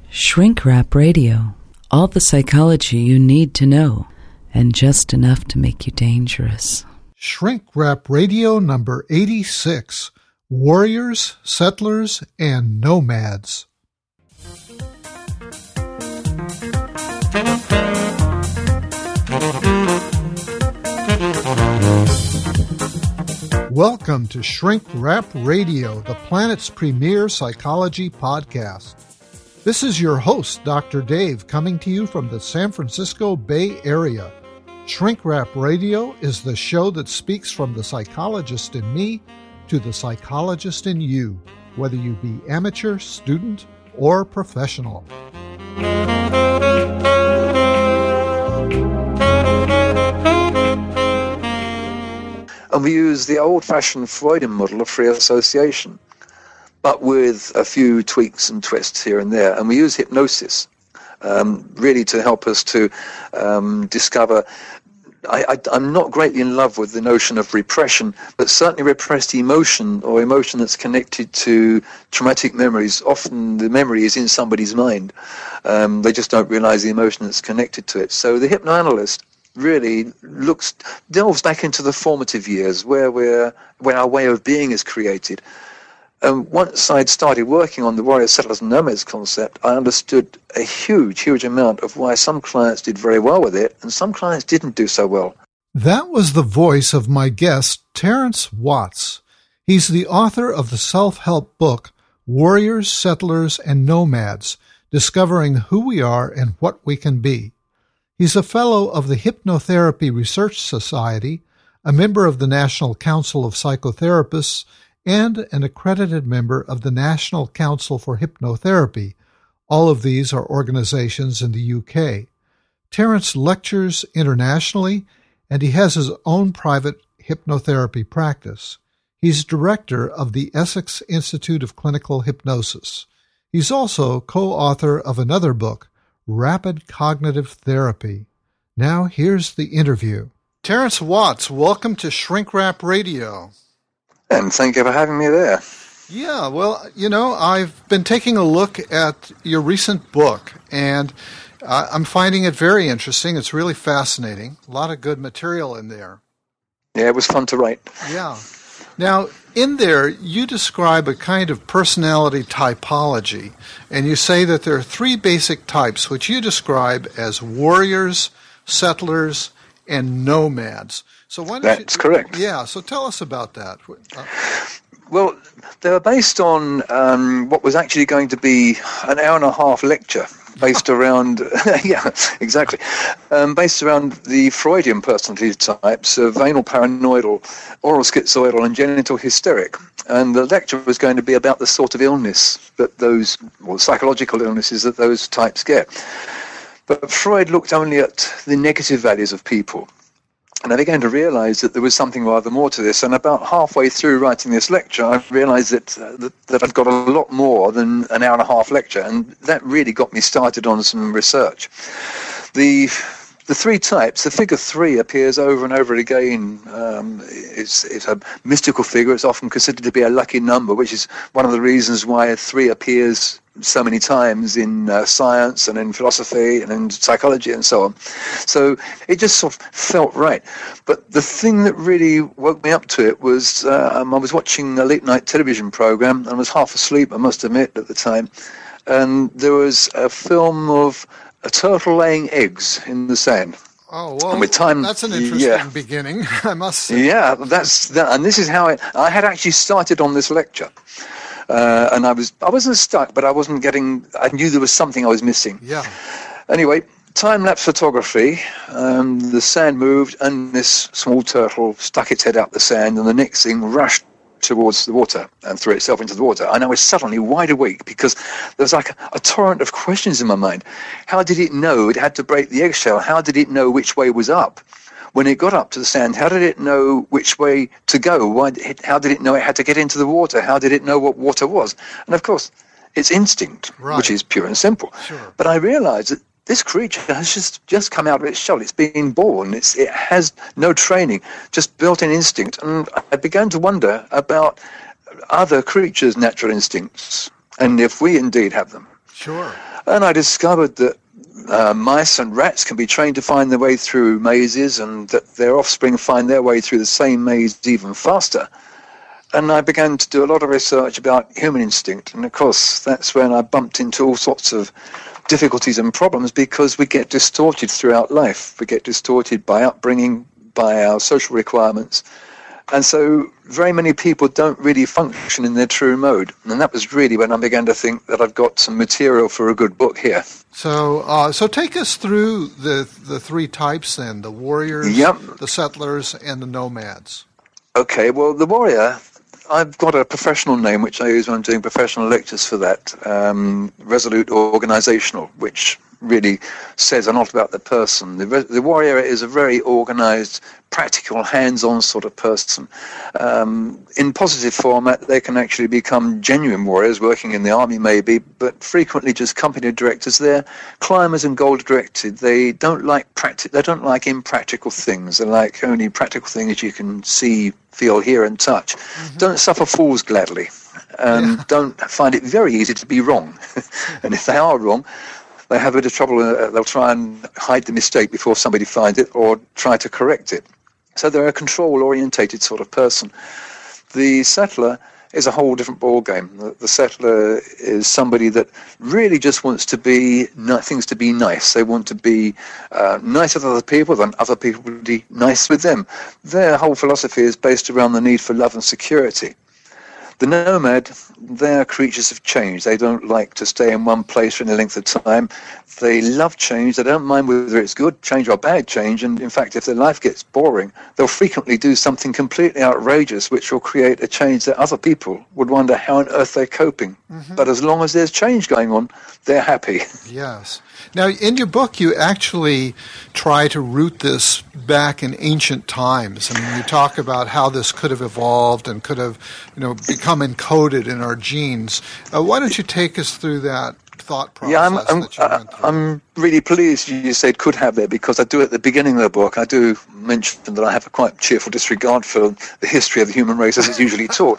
Shrink Wrap Radio. All the psychology you need to know, and just enough to make you dangerous. Shrink Wrap Radio number 86, Warriors, Settlers, and Nomads. Welcome to Shrink Wrap Radio, the planet's premier psychology podcast. This is your host, Dr. Dave, coming to you from the San Francisco Bay Area. Shrink Wrap Radio is the show that speaks from the psychologist in me to the psychologist in you, whether you be amateur, student, or professional. And we use the old-fashioned Freudian model of free association, but with a few tweaks and twists here and there. And we use hypnosis really to help us to discover. I'm not greatly in love with the notion of repression, but certainly repressed emotion or emotion that's connected to traumatic memories. Often the memory is in somebody's mind. They just don't realize the emotion that's connected to it. So the hypnoanalyst really delves back into the formative years where our way of being is created. Once I'd started working on the Warriors, Settlers, and Nomads concept, I understood a huge amount of why some clients did very well with it and some clients didn't do so well. That was the voice of my guest, Terrence Watts. He's the author of the self-help book, Warriors, Settlers, and Nomads, Discovering Who We Are and What We Can Be. He's a fellow of the Hypnotherapy Research Society, a member of the National Council of Psychotherapists, and an accredited member of the National Council for Hypnotherapy. All of these are organizations in the UK. Terrence lectures internationally, and he has his own private hypnotherapy practice. He's director of the Essex Institute of Clinical Hypnosis. He's also co-author of another book, Rapid Cognitive Therapy. Now here's the interview. Terrence Watts, welcome to Shrink Wrap Radio. And thank you for having me there. Yeah, well, I've been taking a look at your recent book, and I'm finding it very interesting. It's really fascinating. A lot of good material in there. Yeah, it was fun to write. Yeah. Now, in there, you describe a kind of personality typology, and you say that there are three basic types, which you describe as warriors, settlers, and nomads. So That's correct. Yeah, so tell us about that. Well, they were based on what was actually going to be an hour-and-a-half lecture based around, yeah, exactly, based around the Freudian personality types of anal paranoidal, oral schizoidal, and genital hysteric. And the lecture was going to be about the sort of illness that psychological illnesses that those types get. But Freud looked only at the negative values of people. And I began to realize that there was something rather more to this. And about halfway through writing this lecture, I realized that I'd got a lot more than an hour-and-a-half lecture. And that really got me started on some research. The three types, the figure 3 appears over and over again. It's a mystical figure. It's often considered to be a lucky number, which is one of the reasons why 3 appears so many times in science and in philosophy and in psychology and so on. So it just sort of felt right. But the thing that really woke me up to it was I was watching a late-night television program, and I was half asleep, I must admit, at the time. And there was a film of a turtle laying eggs in the sand. Oh, well, and with time, that's an interesting beginning, I must say. Yeah, and this is how I had actually started on this lecture. And I wasn't stuck, but I knew there was something I was missing. Yeah. Anyway, time-lapse photography, the sand moved, and this small turtle stuck its head out the sand, and the next thing rushed towards the water and threw itself into the water. And I was suddenly wide awake because there was like a torrent of questions in my mind. How did it know it had to break the eggshell? How did it know which way was up? When it got up to the sand, how did it know which way to go? How did it know it had to get into the water? How did it know what water was? And of course, it's instinct, right, which is pure and simple. Sure. But I realized that this creature has just come out of its shell. It's been born. It has no training, just built-in instinct. And I began to wonder about other creatures' natural instincts, and if we indeed have them. Sure. And I discovered that mice and rats can be trained to find their way through mazes, and that their offspring find their way through the same maze even faster. And I began to do a lot of research about human instinct. And of course, that's when I bumped into all sorts of difficulties and problems, because we get distorted throughout life. We get distorted by upbringing, by our social requirements. And so very many people don't really function in their true mode. And that was really when I began to think that I've got some material for a good book here. So take us through the three types then, the warriors, the settlers, and the nomads. Okay, well, the warrior, I've got a professional name which I use when I'm doing professional lectures for that, resolute organizational, which really says a lot about the person. The warrior is a very organized, practical, hands-on sort of person. In positive format, they can actually become genuine warriors, working in the army maybe, but frequently just company directors. They're climbers and goal-directed. They don't like impractical things. They like only practical things you can see, feel, hear, and touch. Mm-hmm. Don't suffer fools gladly. Don't find it very easy to be wrong. And if they are wrong, they have a bit of trouble. They'll try and hide the mistake before somebody finds it, or try to correct it. So they're a control-orientated sort of person. The settler is a whole different ballgame. The settler is somebody that really just wants to be things to be nice. They want to be nice with other people, then other people will be nice with them. Their whole philosophy is based around the need for love and security. The nomad, they're creatures of change. They don't like to stay in one place for any length of time. They love change. They don't mind whether it's good change or bad change. And in fact, if their life gets boring, they'll frequently do something completely outrageous, which will create a change that other people would wonder how on earth they're coping. Mm-hmm. But as long as there's change going on, they're happy. Yes. Now, in your book, you actually try to root this back in ancient times. I mean, you talk about how this could have evolved and could have, become encoded in our genes. Why don't you take us through that thought process that you went through? I'm really pleased you said could have there, because I do at the beginning of the book, I do mention that I have a quite cheerful disregard for the history of the human race as it's usually taught,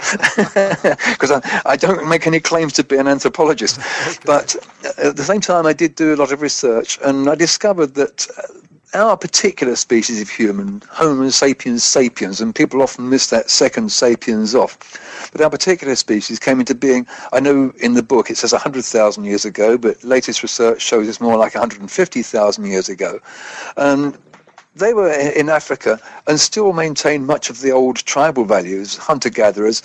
because I don't make any claims to be an anthropologist. Okay. But at the same time, I did do a lot of research, and I discovered that our particular species of human, Homo sapiens sapiens, and people often miss that second sapiens off, but our particular species came into being, I know in the book it says 100,000 years ago, but latest research shows it's more like 150,000 years ago. And they were in Africa and still maintain much of the old tribal values, hunter-gatherers,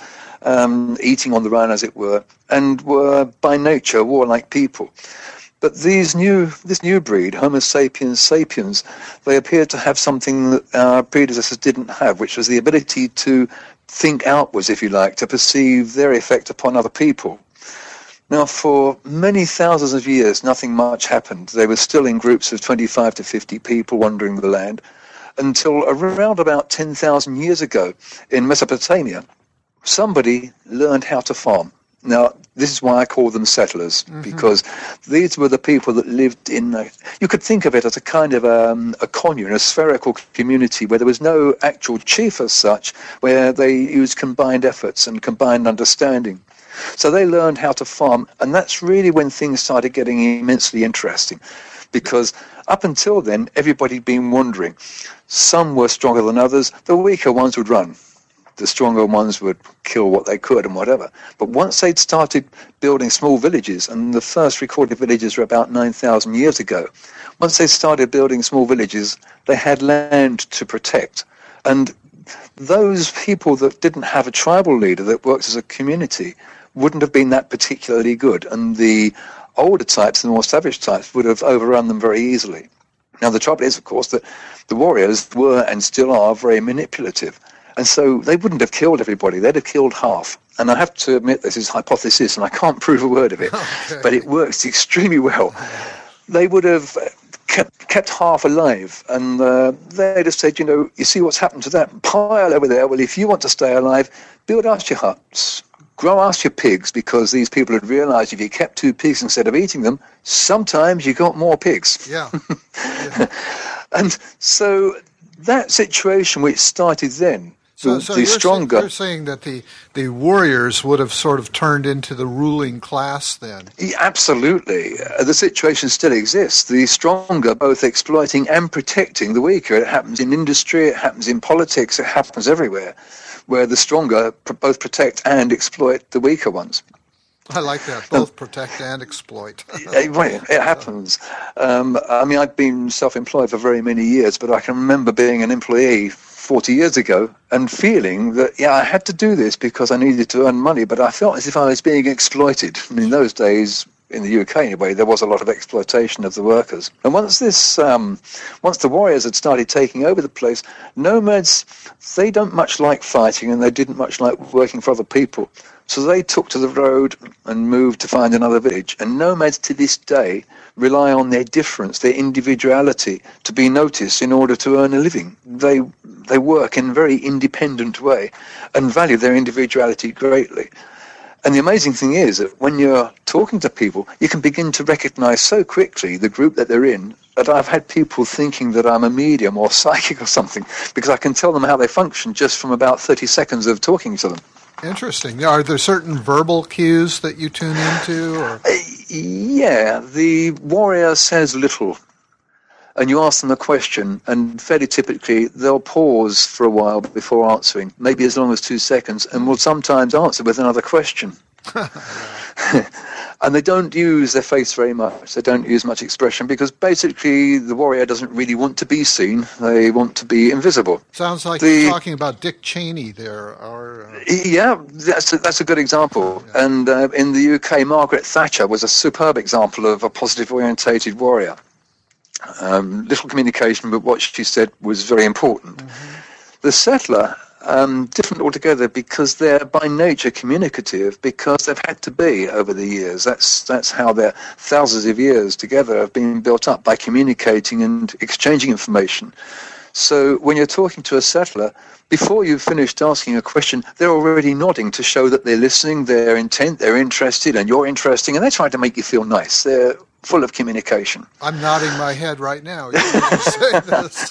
eating on the run, as it were, and were by nature warlike people. But this new breed, Homo sapiens sapiens, they appeared to have something that our predecessors didn't have, which was the ability to think outwards, if you like, to perceive their effect upon other people. Now, for many thousands of years, nothing much happened. They were still in groups of 25 to 50 people wandering the land, until around about 10,000 years ago in Mesopotamia, somebody learned how to farm. Now, this is why I call them settlers, because these were the people that lived in, you could think of it as a kind of a commune, a spherical community where there was no actual chief as such, where they used combined efforts and combined understanding. So they learned how to farm, and that's really when things started getting immensely interesting, because up until then, everybody had been wandering. Some were stronger than others. The weaker ones would run. The stronger ones would kill what they could and whatever. But once they'd started building small villages, and the first recorded villages were about 9,000 years ago, once they started building small villages, they had land to protect. And those people that didn't have a tribal leader that worked as a community wouldn't have been that particularly good. And the older types, the more savage types, would have overrun them very easily. Now, the trouble is, of course, that the warriors were and still are very manipulative. And so they wouldn't have killed everybody. They'd have killed half. And I have to admit, this is hypothesis, and I can't prove a word of it, but it works extremely well. They would have kept half alive, and they'd have said, you see what's happened to that pile over there? Well, if you want to stay alive, build us your huts, grow us your pigs, because these people had realized if you kept 2 pigs instead of eating them, sometimes you got more pigs. Yeah. And so that situation, which started then, So the stronger. You're saying that the warriors would have sort of turned into the ruling class then? Absolutely. The situation still exists. The stronger both exploiting and protecting the weaker. It happens in industry, it happens in politics, it happens everywhere, where the stronger both protect and exploit the weaker ones. I like that, both protect and exploit. It happens. I've been self-employed for very many years, but I can remember being an employee 40 years ago and feeling that, I had to do this because I needed to earn money, but I felt as if I was being exploited. And in those days, in the UK anyway, there was a lot of exploitation of the workers. And once the warriors had started taking over the place, nomads, they don't much like fighting and they didn't much like working for other people. So they took to the road and moved to find another village. And nomads to this day rely on their difference, their individuality, to be noticed in order to earn a living. They work in a very independent way and value their individuality greatly. And the amazing thing is that when you're talking to people, you can begin to recognize so quickly the group that they're in that I've had people thinking that I'm a medium or psychic or something because I can tell them how they function just from about 30 seconds of talking to them. Interesting. Are there certain verbal cues that you tune into? Or? Yeah, the warrior says little, and you ask them a question, and fairly typically they'll pause for a while before answering, maybe as long as 2 seconds, and will sometimes answer with another question. And they don't use their face very much. They don't use much expression because basically the warrior doesn't really want to be seen. They want to be invisible. Sounds like you're talking about Dick Cheney there. Yeah, that's a good example. Yeah. And in the UK, Margaret Thatcher was a superb example of a positive orientated warrior. Little communication, but what she said was very important. Mm-hmm. The settler, different altogether because they're by nature communicative because they've had to be over the years. That's how their thousands of years together have been built up, by communicating and exchanging information. So when you're talking to a settler, before you've finished asking a question, they're already nodding to show that they're listening, they're intent, they're interested, and you're interesting, and they're trying to make you feel nice. They're full of communication. I'm nodding my head right now. You say this.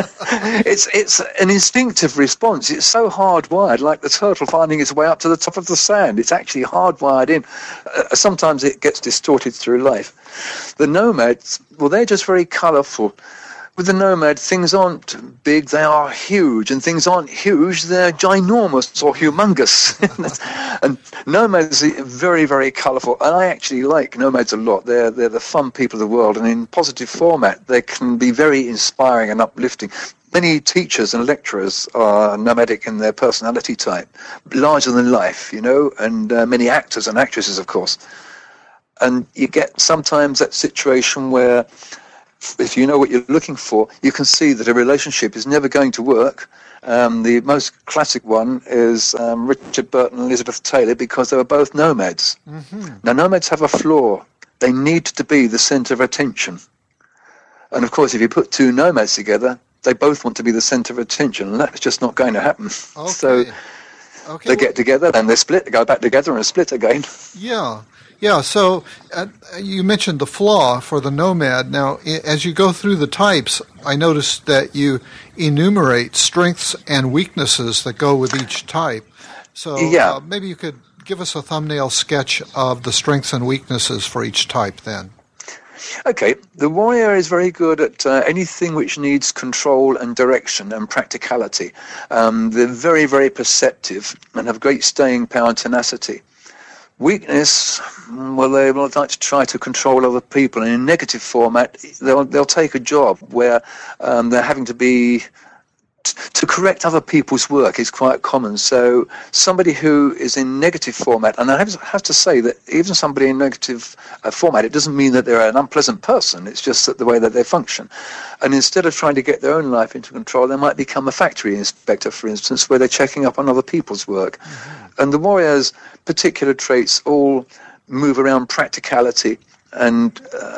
It's an instinctive response. It's so hardwired, like the turtle finding its way up to the top of the sand. It's actually hardwired in. Sometimes it gets distorted through life. The nomads, well, they're just very colourful. With the nomad, things aren't big, they are huge, and things aren't huge, they're ginormous or humongous. And nomads are very, very colourful, and I actually like nomads a lot. They're the fun people of the world, and in positive format, they can be very inspiring and uplifting. Many teachers and lecturers are nomadic in their personality type, larger than life, and many actors and actresses, of course. And you get sometimes that situation where if you know what you're looking for, you can see that a relationship is never going to work. The most classic one is Richard Burton and Elizabeth Taylor because they were both nomads. Mm-hmm. Now, nomads have a flaw. They need to be the centre of attention. And, of course, if you put two nomads together, they both want to be the centre of attention, and that's just not going to happen. Okay. So they get together, and they split, they go back together and split again. Yeah, so you mentioned the flaw for the nomad. Now, as you go through the types, I noticed that you enumerate strengths and weaknesses that go with each type. So maybe you could give us a thumbnail sketch of the strengths and weaknesses for each type then. Okay, the warrior is very good at anything which needs control and direction and practicality. They're very, very perceptive and have great staying power and tenacity. Weakness, well, they will like to try to control other people. And in negative format, they'll take a job where they're having to be to correct other people's work is quite common. So somebody who is in negative format, and I have to say that even somebody in negative format, it doesn't mean that they're an unpleasant person. It's just that the way that they function. And instead of trying to get their own life into control, they might become a factory inspector, for instance, where they're checking up on other people's work. Mm-hmm. And the warrior's particular traits all move around practicality and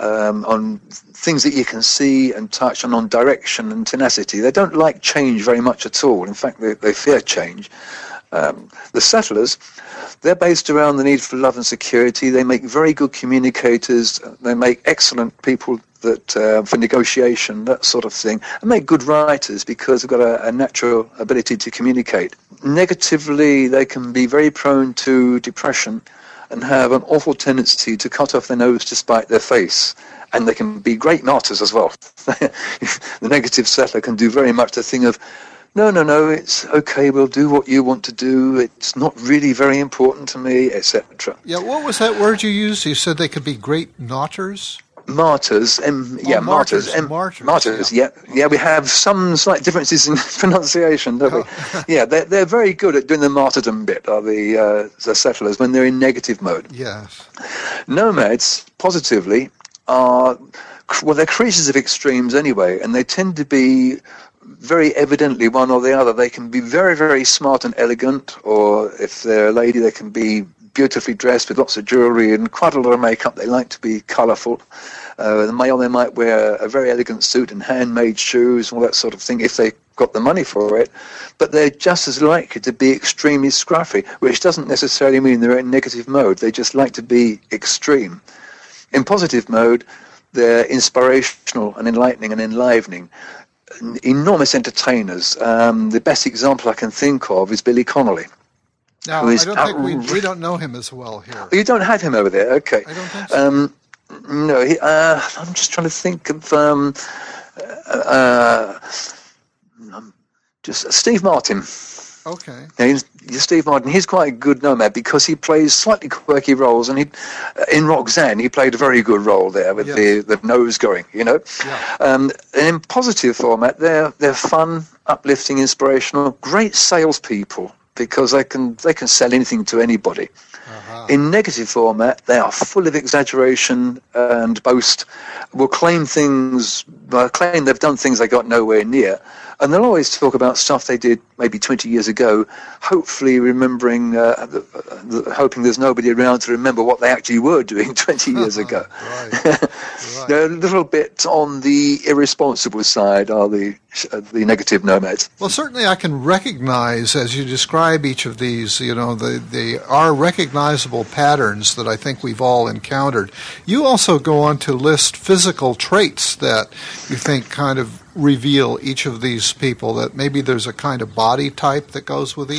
on things that you can see and touch, and on direction and tenacity. They don't like change very much at all. In fact, they fear change. The settlers, they're based around the need for love and security. They make very good communicators. They make excellent people for negotiation, that sort of thing, and make good writers because they've got a natural ability to communicate. Negatively, they can be very prone to depression and have an awful tendency to cut off their nose to spite their face. And they can be great martyrs as well. The negative settler can do very much the thing of, no, it's okay, we'll do what you want to do, it's not really very important to me, etc. Yeah, what was that word you used? You said they could be great knotters? Martyrs, martyrs. Yeah. We have some slight differences in pronunciation, don't we? Yeah, they're very good at doing the martyrdom bit, are the settlers, when they're in negative mode. Yes. Nomads, positively, they're creatures of extremes anyway, and they tend to be very evidently one or the other. They can be very, very smart and elegant, or if they're a lady, they can be beautifully dressed with lots of jewellery and quite a lot of makeup. They like to be colourful. The male, they might wear a very elegant suit and handmade shoes, all that sort of thing, if they got the money for it. But they're just as likely to be extremely scruffy, which doesn't necessarily mean they're in negative mode. They just like to be extreme. In positive mode, they're inspirational and enlightening and enlivening. Enormous entertainers. The best example I can think of is Billy Connolly. Now, I don't think we don't know him as well here. You don't have him over there, okay. I don't think so. No, I'm just trying to think of just Steve Martin. Okay. Yeah, Steve Martin, he's quite a good nomad because he plays slightly quirky roles, and in Roxanne he played a very good role there with the nose going, you know. Yeah. And in positive format, they're fun, uplifting, inspirational, great salespeople because they can sell anything to anybody. Uh-huh. In negative format, they are full of exaggeration and boast, will claim they've done things they got nowhere near, and they'll always talk about stuff they did maybe 20 years ago, hopefully remembering, hoping there's nobody around to remember what they actually were doing 20 years ago. Right. They're a little bit on the irresponsible side are the negative nomads. Well, certainly I can recognize, as you describe each of these, they are recognizable patterns that I think we've all encountered. You also go on to list physical traits that you think kind of reveal each of these people, that maybe there's a kind of body type that goes with each?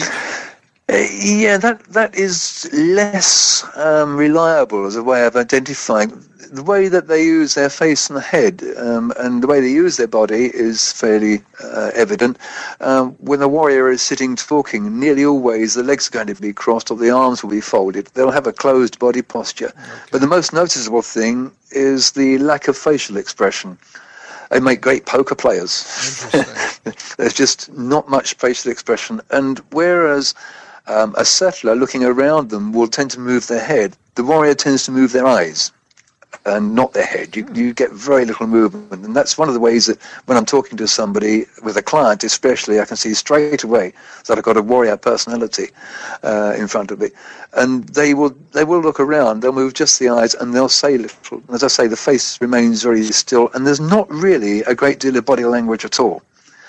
Yeah, that is less reliable as a way of identifying. The way that they use their face and the head and the way they use their body is fairly evident. When a warrior is sitting talking, nearly always the legs are going to be crossed or the arms will be folded. They'll have a closed body posture. Okay. But the most noticeable thing is the lack of facial expression. They make great poker players. There's just not much facial expression. And whereas a settler looking around them will tend to move their head, the warrior tends to move their eyes and not their head. You get very little movement. And that's one of the ways that when I'm talking to somebody, with a client especially, I can see straight away that I've got a warrior personality in front of me. And they will look around, they'll move just the eyes, and they'll say little. As I say, the face remains very still, and there's not really a great deal of body language at all.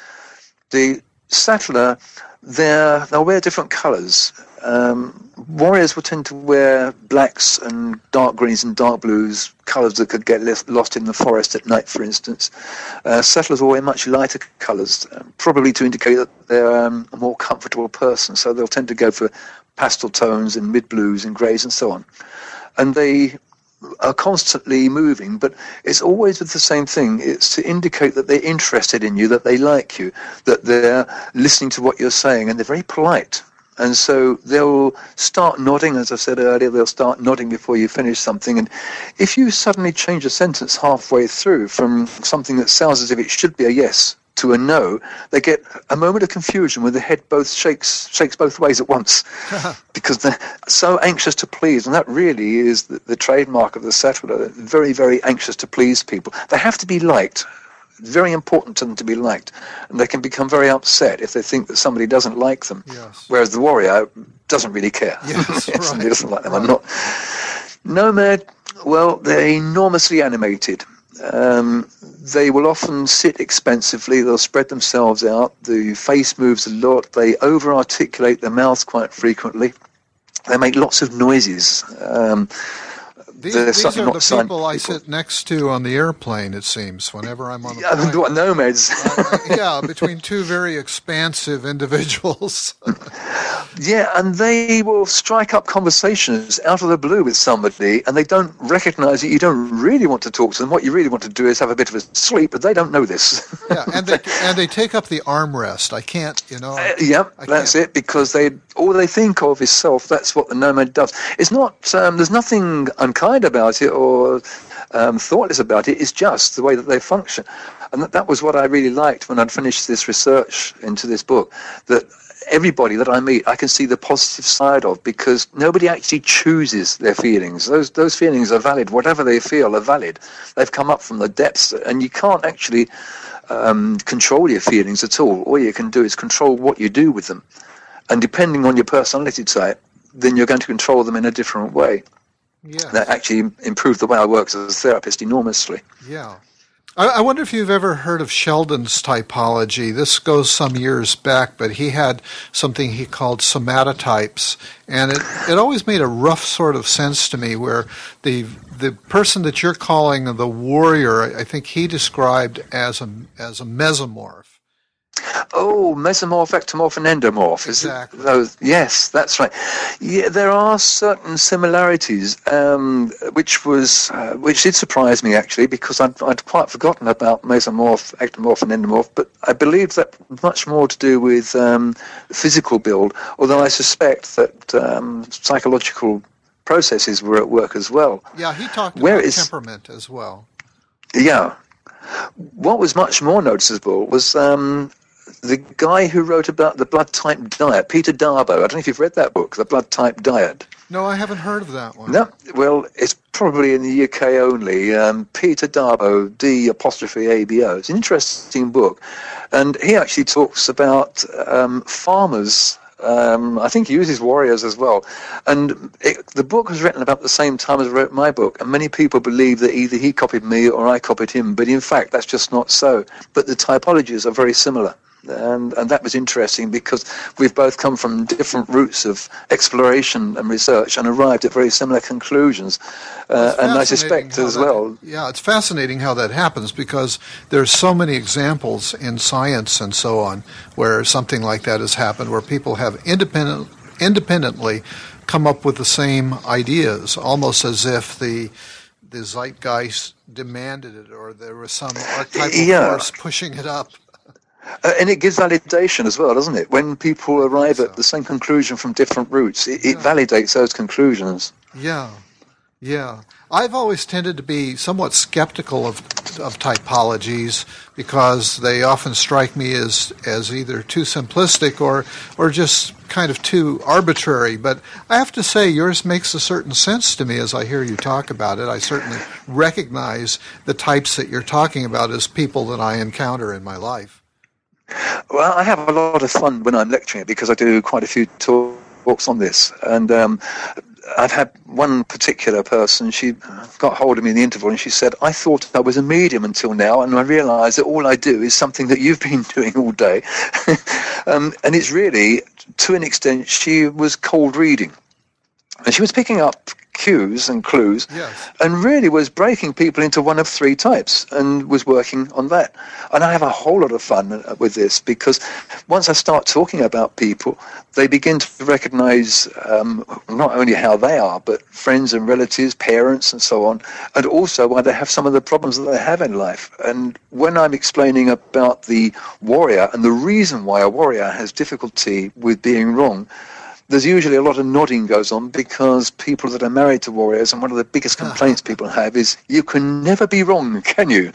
The settler, they'll wear different colours. Warriors will tend to wear blacks and dark greens and dark blues, colours that could get lost in the forest at night, for instance. Settlers will wear much lighter colours, probably to indicate that they're a more comfortable person, so they'll tend to go for pastel tones and mid-blues and greys and so on. And they are constantly moving, but it's always with the same thing. It's to indicate that they're interested in you, that they like you, that they're listening to what you're saying, and they're very polite. And so they'll start nodding, as I said earlier, they'll start nodding before you finish something. And if you suddenly change a sentence halfway through from something that sounds as if it should be a yes to a no, they get a moment of confusion where the head both shakes both ways at once because they're so anxious to please. And that really is the trademark of the settler, very, very anxious to please people. They have to be liked. Very important to them to be liked, and they can become very upset if they think that somebody doesn't like them. Yes. Whereas the warrior doesn't really care. Yes, Yes, right. He doesn't like them. I'm not. Nomad, well, they're enormously animated. They will often sit expansively. They'll spread themselves out. The face moves a lot. They over-articulate their mouths quite frequently. They make lots of noises. These are the people I sit next to on the airplane, it seems, whenever I'm on the plane. What, nomads? Yeah, between two very expansive individuals. Yeah, and they will strike up conversations out of the blue with somebody, and they don't recognize that you don't really want to talk to them. What you really want to do is have a bit of a sleep, but they don't know this. Yeah, and they take up the armrest. I can't, That's it, because all they think of is self. That's what the nomad does. It's not. There's nothing unkind about it or thoughtless about it. It's just the way that they function, and that was what I really liked when I'd finished this research into this book. That everybody that I meet, I can see the positive side of, because nobody actually chooses their feelings. Those feelings are valid. Whatever they feel are valid. They've come up from the depths, and you can't actually control your feelings at all. All you can do is control what you do with them, and depending on your personality type, then you're going to control them in a different way. Yeah. That actually improved the way I work as a therapist enormously. Yeah. I wonder if you've ever heard of Sheldon's typology. This goes some years back, but he had something he called somatotypes, and it always made a rough sort of sense to me, where the person that you're calling the warrior, I think he described as a mesomorph. Oh, mesomorph, ectomorph, and endomorph. Exactly. Yes, that's right. Yeah, there are certain similarities, which did surprise me actually, because I'd quite forgotten about mesomorph, ectomorph, and endomorph. But I believe that much more to do with physical build. Although I suspect that psychological processes were at work as well. Yeah, he talked about temperament as well. Yeah. What was much more noticeable was the guy who wrote about the blood type diet, Peter Darbo. I don't know if you've read that book, The Blood Type Diet. No, I haven't heard of that one. No, well, it's probably in the UK only. Peter Darbo, D''ABO. It's an interesting book, and he actually talks about farmers. I think he uses warriors as well. And the book was written about the same time as I wrote my book, and many people believe that either he copied me or I copied him, but in fact that's just not so. But the typologies are very similar. And that was interesting, because we've both come from different routes of exploration and research and arrived at very similar conclusions. And I suspect as well... Yeah, it's fascinating how that happens, because there's so many examples in science and so on where something like that has happened, where people have independently come up with the same ideas, almost as if the zeitgeist demanded it, or there was some archetypal force pushing it up. And it gives validation as well, doesn't it? When people arrive at the same conclusion from different routes, it validates those conclusions. Yeah. I've always tended to be somewhat skeptical of typologies, because they often strike me as either too simplistic or just kind of too arbitrary. But I have to say, yours makes a certain sense to me as I hear you talk about it. I certainly recognize the types that you're talking about as people that I encounter in my life. Well, I have a lot of fun when I'm lecturing it, because I do quite a few talks on this. And I've had one particular person, she got hold of me in the interval, and she said, I thought I was a medium until now, and I realised that all I do is something that you've been doing all day. And it's really, to an extent, she was cold reading. And she was picking up cues and clues, and really was breaking people into one of three types, and was working on that. And I have a whole lot of fun with this, because once I start talking about people, they begin to recognize not only how they are, but friends and relatives, parents, and so on, and also why they have some of the problems that they have in life. And when I'm explaining about the warrior and the reason why a warrior has difficulty with being wrong, there's usually a lot of nodding goes on, because people that are married to warriors, and one of the biggest complaints people have is, you can never be wrong, can you?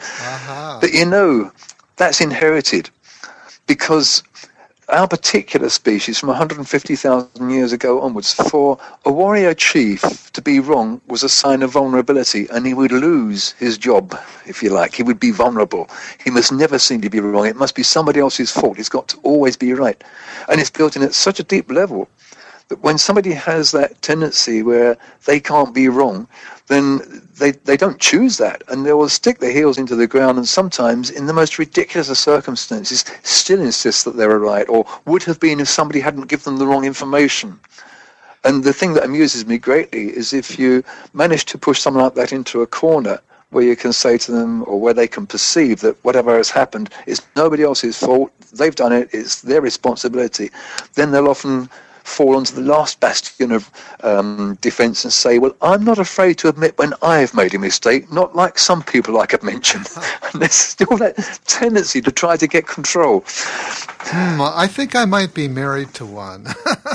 But that's inherited, because our particular species, from 150,000 years ago onwards, for a warrior chief to be wrong was a sign of vulnerability, and he would lose his job, if you like. He would be vulnerable. He must never seem to be wrong. It must be somebody else's fault. He's got to always be right. And it's built in at such a deep level that when somebody has that tendency where they can't be wrong, then they don't choose that, and they will stick their heels into the ground, and sometimes in the most ridiculous of circumstances still insist that they're right, or would have been if somebody hadn't given them the wrong information. And the thing that amuses me greatly is if you manage to push someone like that into a corner where you can say to them, or where they can perceive that whatever has happened is nobody else's fault, they've done it, it's their responsibility, then they'll often fall onto the last bastion of defense and say, well, I'm not afraid to admit when I've made a mistake, not like some people like I've mentioned. And there's still that tendency to try to get control. I think I might be married to one.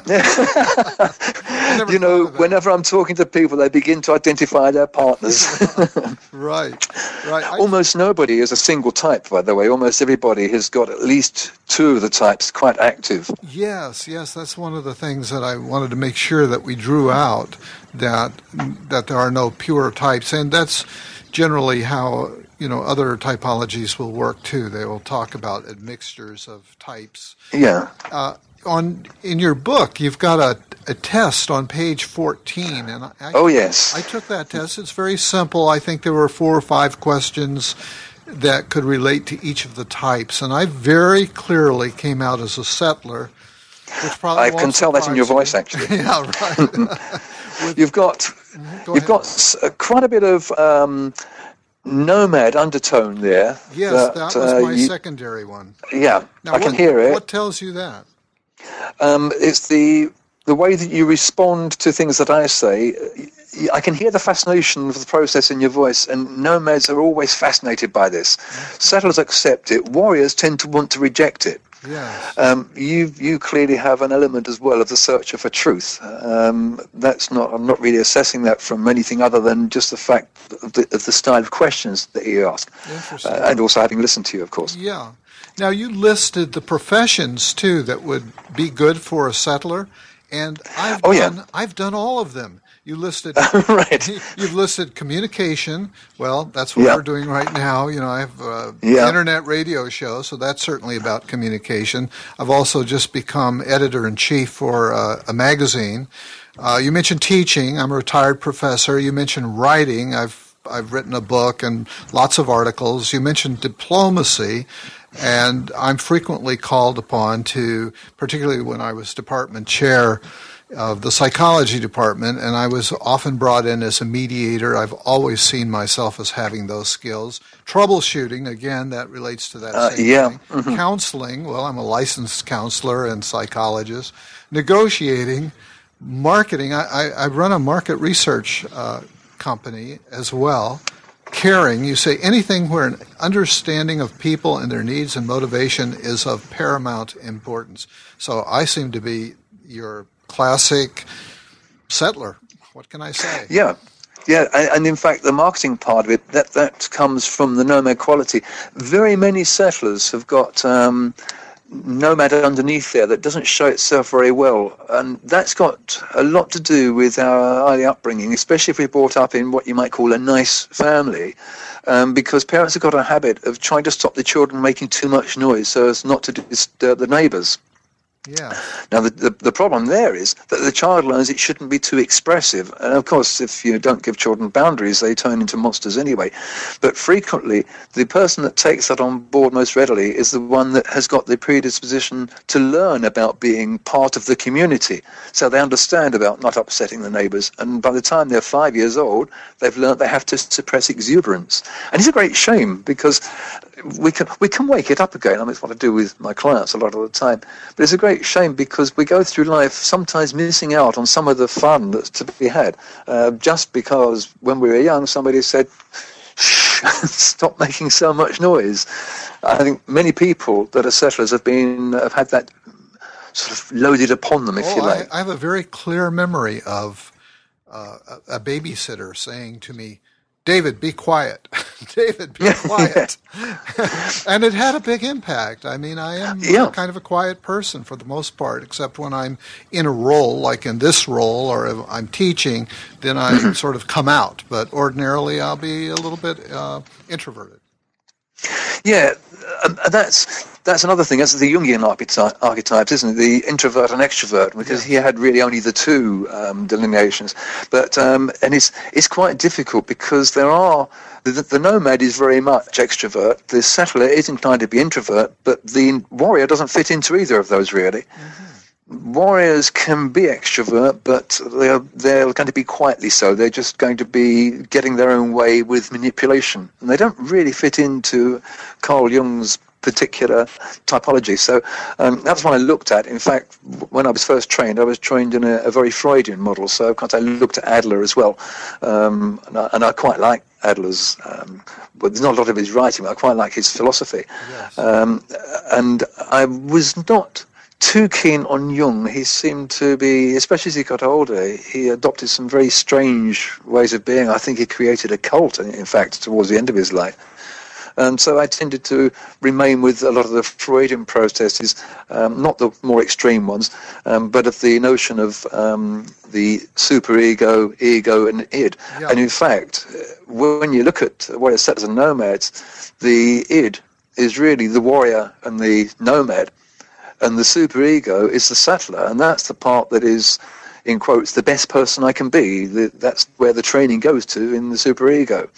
You know, whenever I'm talking to people, they begin to identify their partners. Right. Almost nobody is a single type, by the way. Almost everybody has got at least two of the types quite active. Yes, that's one of the things that I wanted to make sure that we drew out, that there are no pure types, and that's generally how other typologies will work too. They will talk about admixtures of types. Yeah. In your book, you've got a test on page 14, and yes, I took that test. It's very simple. I think there were 4 or 5 questions that could relate to each of the types, and I very clearly came out as a settler. Which probably I can tell that in your voice, actually. Yeah, right. You've got quite a bit of nomad undertone there. Yes, that was my secondary one. Yeah, now, I can hear it. What tells you that? It's the way that you respond to things that I say. I can hear the fascination of the process in your voice, and nomads are always fascinated by this. Settlers accept it. Warriors tend to want to reject it. Yes. You clearly have an element as well of the searcher for truth. I'm not really assessing that from anything other than just the fact of the style of questions that you ask, and also having listened to you, of course. Yeah. Now you listed the professions too that would be good for a settler, and I've done all of them. You listed right. You've listed communication. Well, that's what we're doing right now. I have an internet radio show, so that's certainly about communication. I've also just become editor-in-chief for a magazine. You mentioned teaching. I'm a retired professor. You mentioned writing. I've written a book and lots of articles. You mentioned diplomacy. And I'm frequently called upon to, particularly when I was department chair of the psychology department, and I was often brought in as a mediator. I've always seen myself as having those skills. Troubleshooting, again, that relates to that same thing. Mm-hmm. Counseling, well, I'm a licensed counselor and psychologist. Negotiating, marketing, I run a market research company as well. Caring, you say anything where an understanding of people and their needs and motivation is of paramount importance. So I seem to be your classic settler. What can I say? Yeah, and in fact, the marketing part of it, that comes from the nomad quality. Very many settlers have got nomad underneath there that doesn't show itself very well, and that's got a lot to do with our early upbringing, especially if we're brought up in what you might call a nice family, because parents have got a habit of trying to stop the children making too much noise so as not to disturb the neighbours. Yeah. Now, the problem there is that the child learns it shouldn't be too expressive. And, of course, if you don't give children boundaries, they turn into monsters anyway. But frequently, the person that takes that on board most readily is the one that has got the predisposition to learn about being part of the community. So they understand about not upsetting the neighbours. And by the time they're 5 years old, they've learned they have to suppress exuberance. And it's a great shame because we can wake it up again. I mean, it's what I do with my clients a lot of the time. But it's a great shame because we go through life sometimes missing out on some of the fun that's to be had, just because when we were young somebody said, shh, stop making so much noise. I think many people that are settlers have had that sort of loaded upon them, if you like. I have a very clear memory of a babysitter saying to me, David, be quiet. David, be quiet. And it had a big impact. I mean, I am kind of a quiet person for the most part, except when I'm in a role, like in this role, or if I'm teaching, then I sort of come out. But ordinarily, I'll be a little bit introverted. Yeah, and that's another thing. That's the Jungian archetypes, isn't it? The introvert and extrovert, because he had really only the two delineations. But and it's quite difficult because there are the nomad is very much extrovert. The settler is inclined to be introvert, but the warrior doesn't fit into either of those really. Mm-hmm. Warriors can be extrovert, but they're going to be quietly so. They're just going to be getting their own way with manipulation, and they don't really fit into Carl Jung's particular typology. So that's what I looked at. In fact, when I was first trained, I was trained in a very Freudian model. So of course I looked at Adler as well, and I quite like Adler's. But there's not a lot of his writing, but I quite like his philosophy. Yes. And I was not too keen on Jung. He seemed to be, especially as he got older, he adopted some very strange ways of being. I think he created a cult, in fact, towards the end of his life. And so I tended to remain with a lot of the Freudian processes, not the more extreme ones, but of the notion of the superego, ego, and id. Yeah. And in fact, when you look at warrior settlers and nomads, the id is really the warrior and the nomad, and the superego is the settler, and that's the part that is, in quotes, the best person I can be. That's where the training goes to in the superego.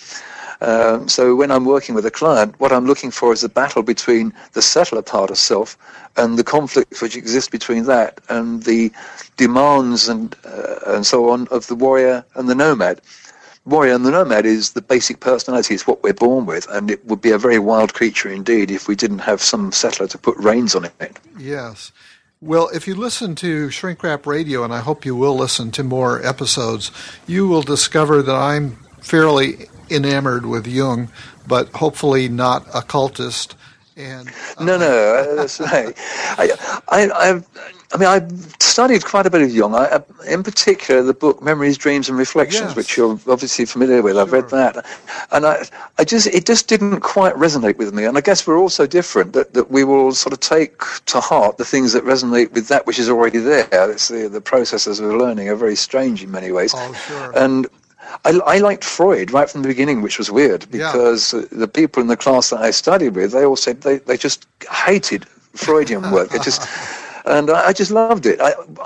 So when I'm working with a client, what I'm looking for is a battle between the settler part of self and the conflict which exists between that and the demands and so on of the warrior and the nomad. Warrior and the nomad is the basic personality. It's what we're born with, and it would be a very wild creature indeed if we didn't have some settler to put reins on it. Yes. Well, if you listen to Shrink Wrap Radio, and I hope you will listen to more episodes, you will discover that I'm fairly enamored with Jung, but hopefully not a cultist. And no, that's right. I mean, I've studied quite a bit of Jung. In particular, the book Memories, Dreams, and Reflections, yes, which you're obviously familiar with. Sure. I've read that, and it just didn't quite resonate with me. And I guess we're all so different that we will sort of take to heart the things that resonate with that which is already there. It's the processes of learning are very strange in many ways. Oh, sure. And I liked Freud right from the beginning, which was weird because the people in the class that I studied with, they all said they just hated Freudian work. And I just loved it.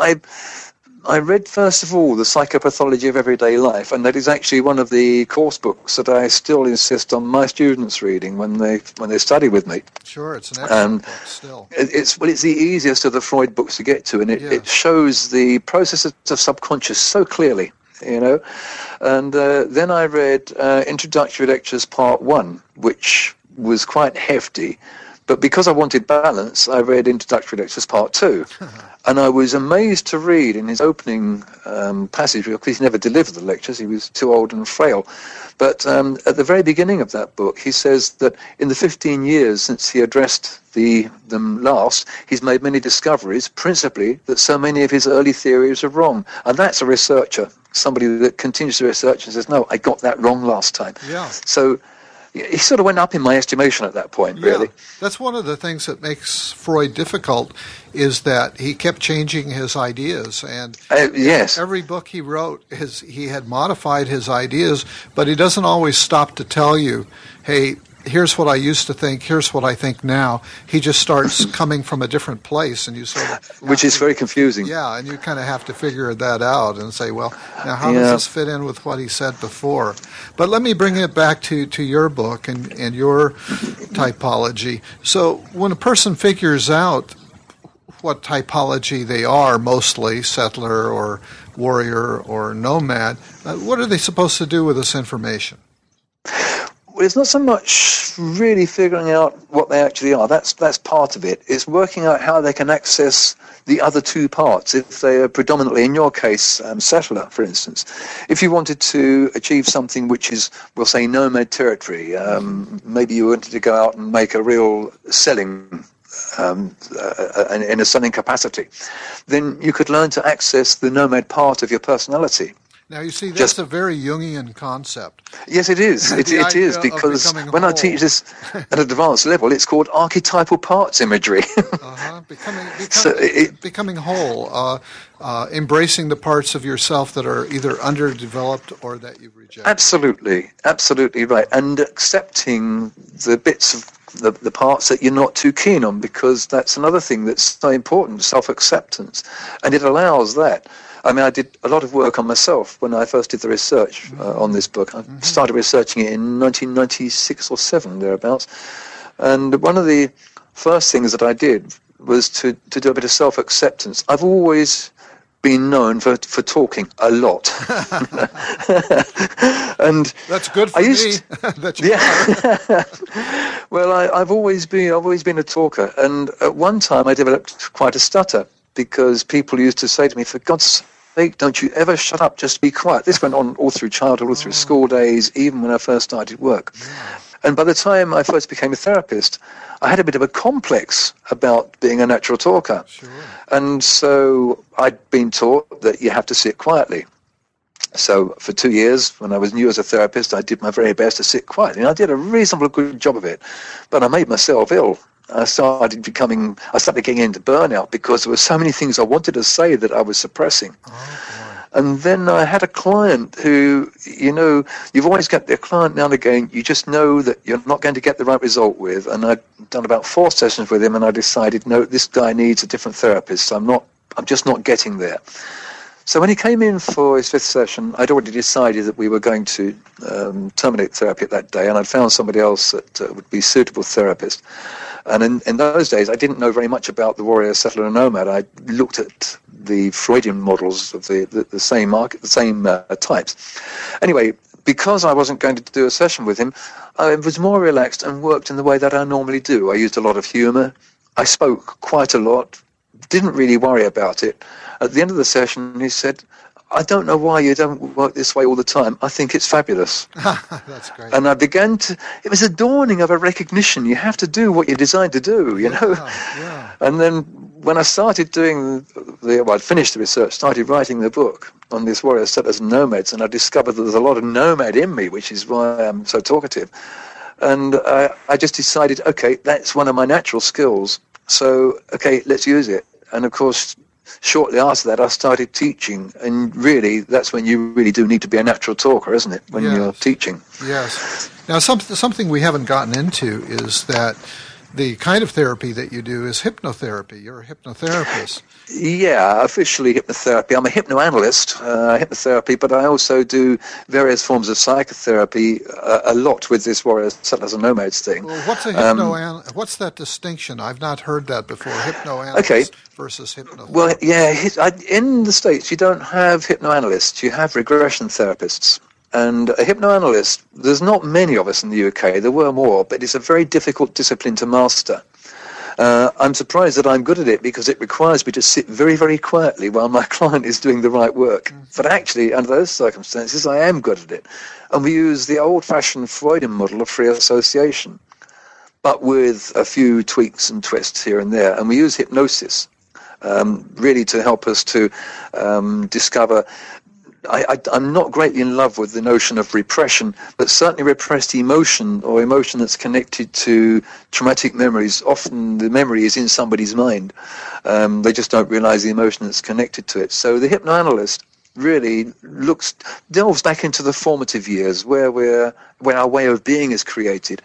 I read, first of all, The Psychopathology of Everyday Life, and that is actually one of the course books that I still insist on my students reading when they study with me. Sure, it's an excellent book still. It's the easiest of the Freud books to get to, and it shows the processes of subconscious so clearly. And then I read Introductory Lectures Part 1, which was quite hefty, but because I wanted balance, I read Introductory Lectures Part 2, and I was amazed to read in his opening passage, because he never delivered the lectures, he was too old and frail, but at the very beginning of that book, he says that in the 15 years since he addressed them last, he's made many discoveries, principally that so many of his early theories are wrong. And that's a researcher, somebody that continues to research and says, no, I got that wrong last time. Yeah. So he sort of went up in my estimation at that point, really. That's one of the things that makes Freud difficult, is that he kept changing his ideas. And yes, every book he wrote, he had modified his ideas, but he doesn't always stop to tell you, hey, here's what I used to think, here's what I think now. He just starts coming from a different place, and you sort of... Which is very confusing. Yeah, and you kind of have to figure that out and say, well, now how does this fit in with what he said before? But let me bring it back to your book and your typology. So when a person figures out what typology they are, mostly settler or warrior or nomad, what are they supposed to do with this information? Well, it's not so much really figuring out what they actually are. That's part of it. It's working out how they can access the other two parts. If they are predominantly, in your case, settler, for instance, if you wanted to achieve something which is, we'll say, nomad territory, maybe you wanted to go out and make a real selling in a selling capacity, then you could learn to access the nomad part of your personality. Now, you see, that's a very Jungian concept. Yes, it is. It is, because when I teach this at an advanced level, it's called archetypal parts imagery. Becoming whole, embracing the parts of yourself that are either underdeveloped or that you've rejected. Absolutely right. And accepting the bits of the parts that you're not too keen on, because that's another thing that's so important, self-acceptance. And it allows that. I mean, I did a lot of work on myself when I first did the research on this book. I started researching it in 1996 or 7, thereabouts. And one of the first things that I did was to do a bit of self-acceptance. I've always been known for talking a lot. And that's good for me. That you are. Well, I've always been a talker, and at one time I developed quite a stutter, because people used to say to me, "For God's sake, don't you ever shut up, just be quiet." This went on all through childhood, all through school days, even when I first started work. Yeah. And by the time I first became a therapist, I had a bit of a complex about being a natural talker. Sure. And so I'd been taught that you have to sit quietly. So for 2 years, when I was new as a therapist, I did my very best to sit quietly. And I did a reasonably good job of it. But I made myself ill. I started getting into burnout, because there were so many things I wanted to say that I was suppressing. And then I had a client who, you've always got a client now and again, you just know that you're not going to get the right result with. And I'd done about 4 sessions with him, and I decided, no, this guy needs a different therapist. I'm just not getting there. So when he came in for his 5th session, I'd already decided that we were going to terminate therapy at that day, and I'd found somebody else that would be a suitable therapist. And in those days, I didn't know very much about the warrior, settler, and nomad. I looked at the Freudian models of the same market, the same types. Anyway, because I wasn't going to do a session with him, I was more relaxed and worked in the way that I normally do. I used a lot of humor. I spoke quite a lot. Didn't really worry about it. At the end of the session, he said, "I don't know why you don't work this way all the time. I think it's fabulous." That's great. And I began it was a dawning of a recognition. You have to do what you're designed to do, Yeah. And then when I started doing I'd finished the research, started writing the book on this warrior, settlers, and nomads, and I discovered that there's a lot of nomad in me, which is why I'm so talkative. And I just decided, okay, that's one of my natural skills. So, okay, let's use it. And of course, shortly after that, I started teaching, and really, that's when you really do need to be a natural talker, isn't it, when you're teaching? Yes. Now, something we haven't gotten into is that the kind of therapy that you do is hypnotherapy. You're a hypnotherapist. Yeah, officially hypnotherapy. I'm a hypnoanalyst, hypnotherapy, but I also do various forms of psychotherapy, a lot with this warrior, settlers, and nomads thing. Well, what's that distinction? I've not heard that before, hypnoanalyst versus hypnotherapist. Well, yeah, in the States, you don't have hypnoanalysts. You have regression therapists. And a hypnoanalyst, there's not many of us in the UK. There were more, but it's a very difficult discipline to master. I'm surprised that I'm good at it, because it requires me to sit very, very quietly while my client is doing the right work. But actually, under those circumstances, I am good at it. And we use the old-fashioned Freudian model of free association, but with a few tweaks and twists here and there. And we use hypnosis really to help us to discover. I'm not greatly in love with the notion of repression, but certainly repressed emotion, or emotion that's connected to traumatic memories. Often the memory is in somebody's mind. They just don't realize the emotion that's connected to it. So the hypnoanalyst really delves back into the formative years where our way of being is created.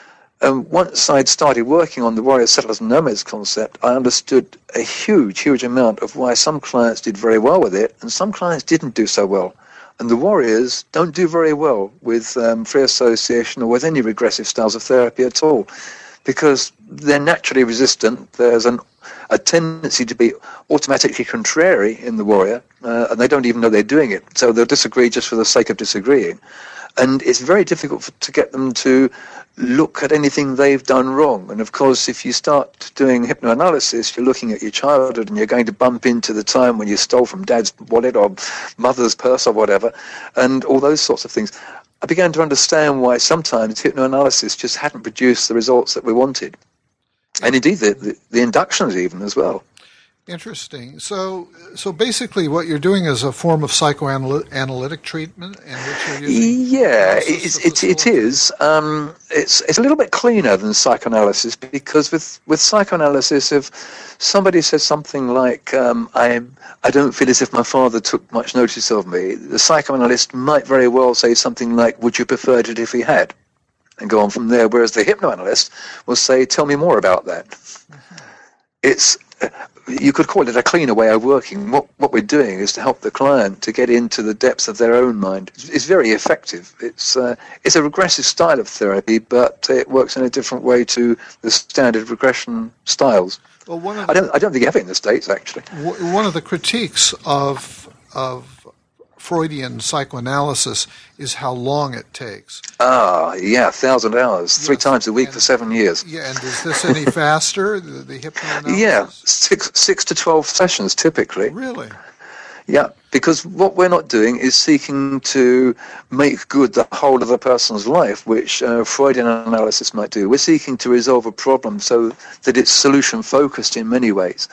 Once I'd started working on the warrior, settlers, and nomads concept, I understood a huge, huge amount of why some clients did very well with it and some clients didn't do so well. And the warriors don't do very well with free association or with any regressive styles of therapy at all, because they're naturally resistant. There's a tendency to be automatically contrary in the warrior, and they don't even know they're doing it. So they'll disagree just for the sake of disagreeing. And it's very difficult to get them to look at anything they've done wrong. And of course, if you start doing hypnoanalysis, you're looking at your childhood and you're going to bump into the time when you stole from dad's wallet or mother's purse or whatever, and all those sorts of things. I began to understand why sometimes hypnoanalysis just hadn't produced the results that we wanted. And indeed, the inductions even as well. Interesting. So basically what you're doing is a form of psychoanalytic treatment in which you're using... Yeah, it is. It's a little bit cleaner than psychoanalysis, because with psychoanalysis, if somebody says something like, I don't feel as if my father took much notice of me, the psychoanalyst might very well say something like, would you prefer it if he had? and go on from there, whereas the hypnoanalyst will say, tell me more about that. It's, you could call it a cleaner way of working. What we're doing is to help the client to get into the depths of their own mind. It's very effective. It's a regressive style of therapy, but it works in a different way to the standard regression styles. Well, I don't think you have it in the States, actually. One of the critiques of Freudian psychoanalysis is how long it takes. 1,000 hours, Yes. 3 times a week for 7 years. Yeah, and is this any faster, the hypnoanalysis? Yeah, 6 to 12 sessions typically. Really? Yeah, because what we're not doing is seeking to make good the whole of the person's life, which Freudian analysis might do. We're seeking to resolve a problem so that it's solution-focused in many ways.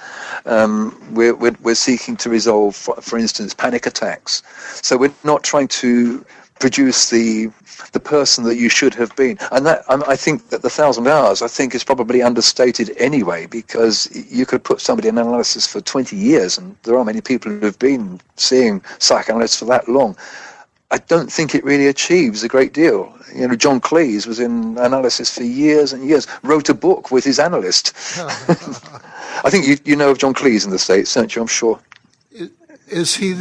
We're seeking to resolve, for instance, panic attacks. So we're not trying to produce the person that you should have been. And that, I think that the 1,000 hours, I think, is probably understated anyway, because you could put somebody in analysis for 20 years, and there are many people who have been seeing psychoanalysts for that long. I don't think it really achieves a great deal. You know, John Cleese was in analysis for years and years, wrote a book with his analyst. I think you know of John Cleese in the States, don't you? I'm sure. Is he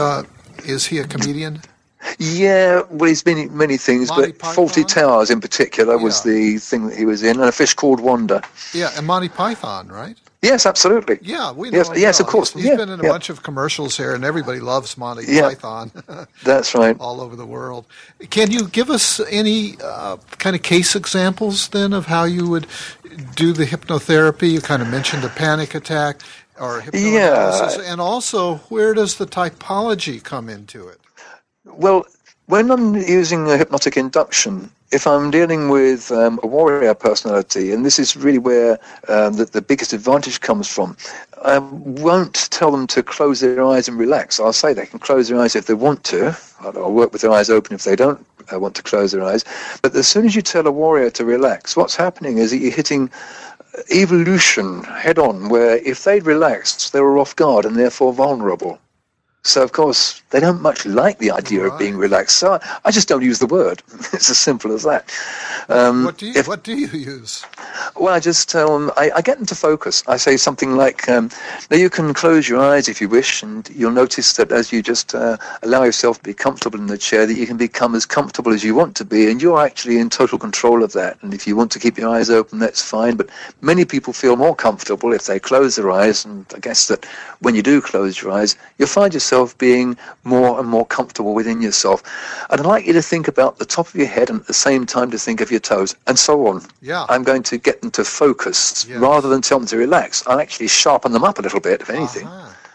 a comedian? Yeah, well, he's been in many things, Monty but Python? Fawlty Towers in particular was the thing that he was in, and A Fish Called Wanda. Yeah, and Monty Python, right? Yes, absolutely. Yeah, we know. Yes, of course. He's been in a yeah. bunch of commercials here, and everybody loves Monty Python. That's right. All over the world. Can you give us any kind of case examples then of how you would do the hypnotherapy? You kind of mentioned a panic attack or hypnoanalysis, and also where does the typology come into it? Well, when I'm using a hypnotic induction, if I'm dealing with a warrior personality, and this is really where the biggest advantage comes from, I won't tell them to close their eyes and relax. I'll say they can close their eyes if they want to. I'll work with their eyes open if they don't want to close their eyes. But as soon as you tell a warrior to relax, what's happening is that you're hitting evolution head-on, where if they'd relaxed, they were off guard and therefore vulnerable. So, of course, they don't much like the idea of being relaxed. So I just don't use the word. It's as simple as that. What do you use? Well, I just tell them, I get them to focus. I say something like, now you can close your eyes if you wish, and you'll notice that as you just allow yourself to be comfortable in the chair, that you can become as comfortable as you want to be, and you're actually in total control of that. And if you want to keep your eyes open, that's fine. But many people feel more comfortable if they close their eyes, and I guess that when you do close your eyes, you'll find yourself being more and more comfortable within yourself. And I'd like you to think about the top of your head and at the same time to think of your toes, and so on. Yeah. I'm going to get them to focus rather than tell them to relax. I'll actually sharpen them up a little bit, if anything.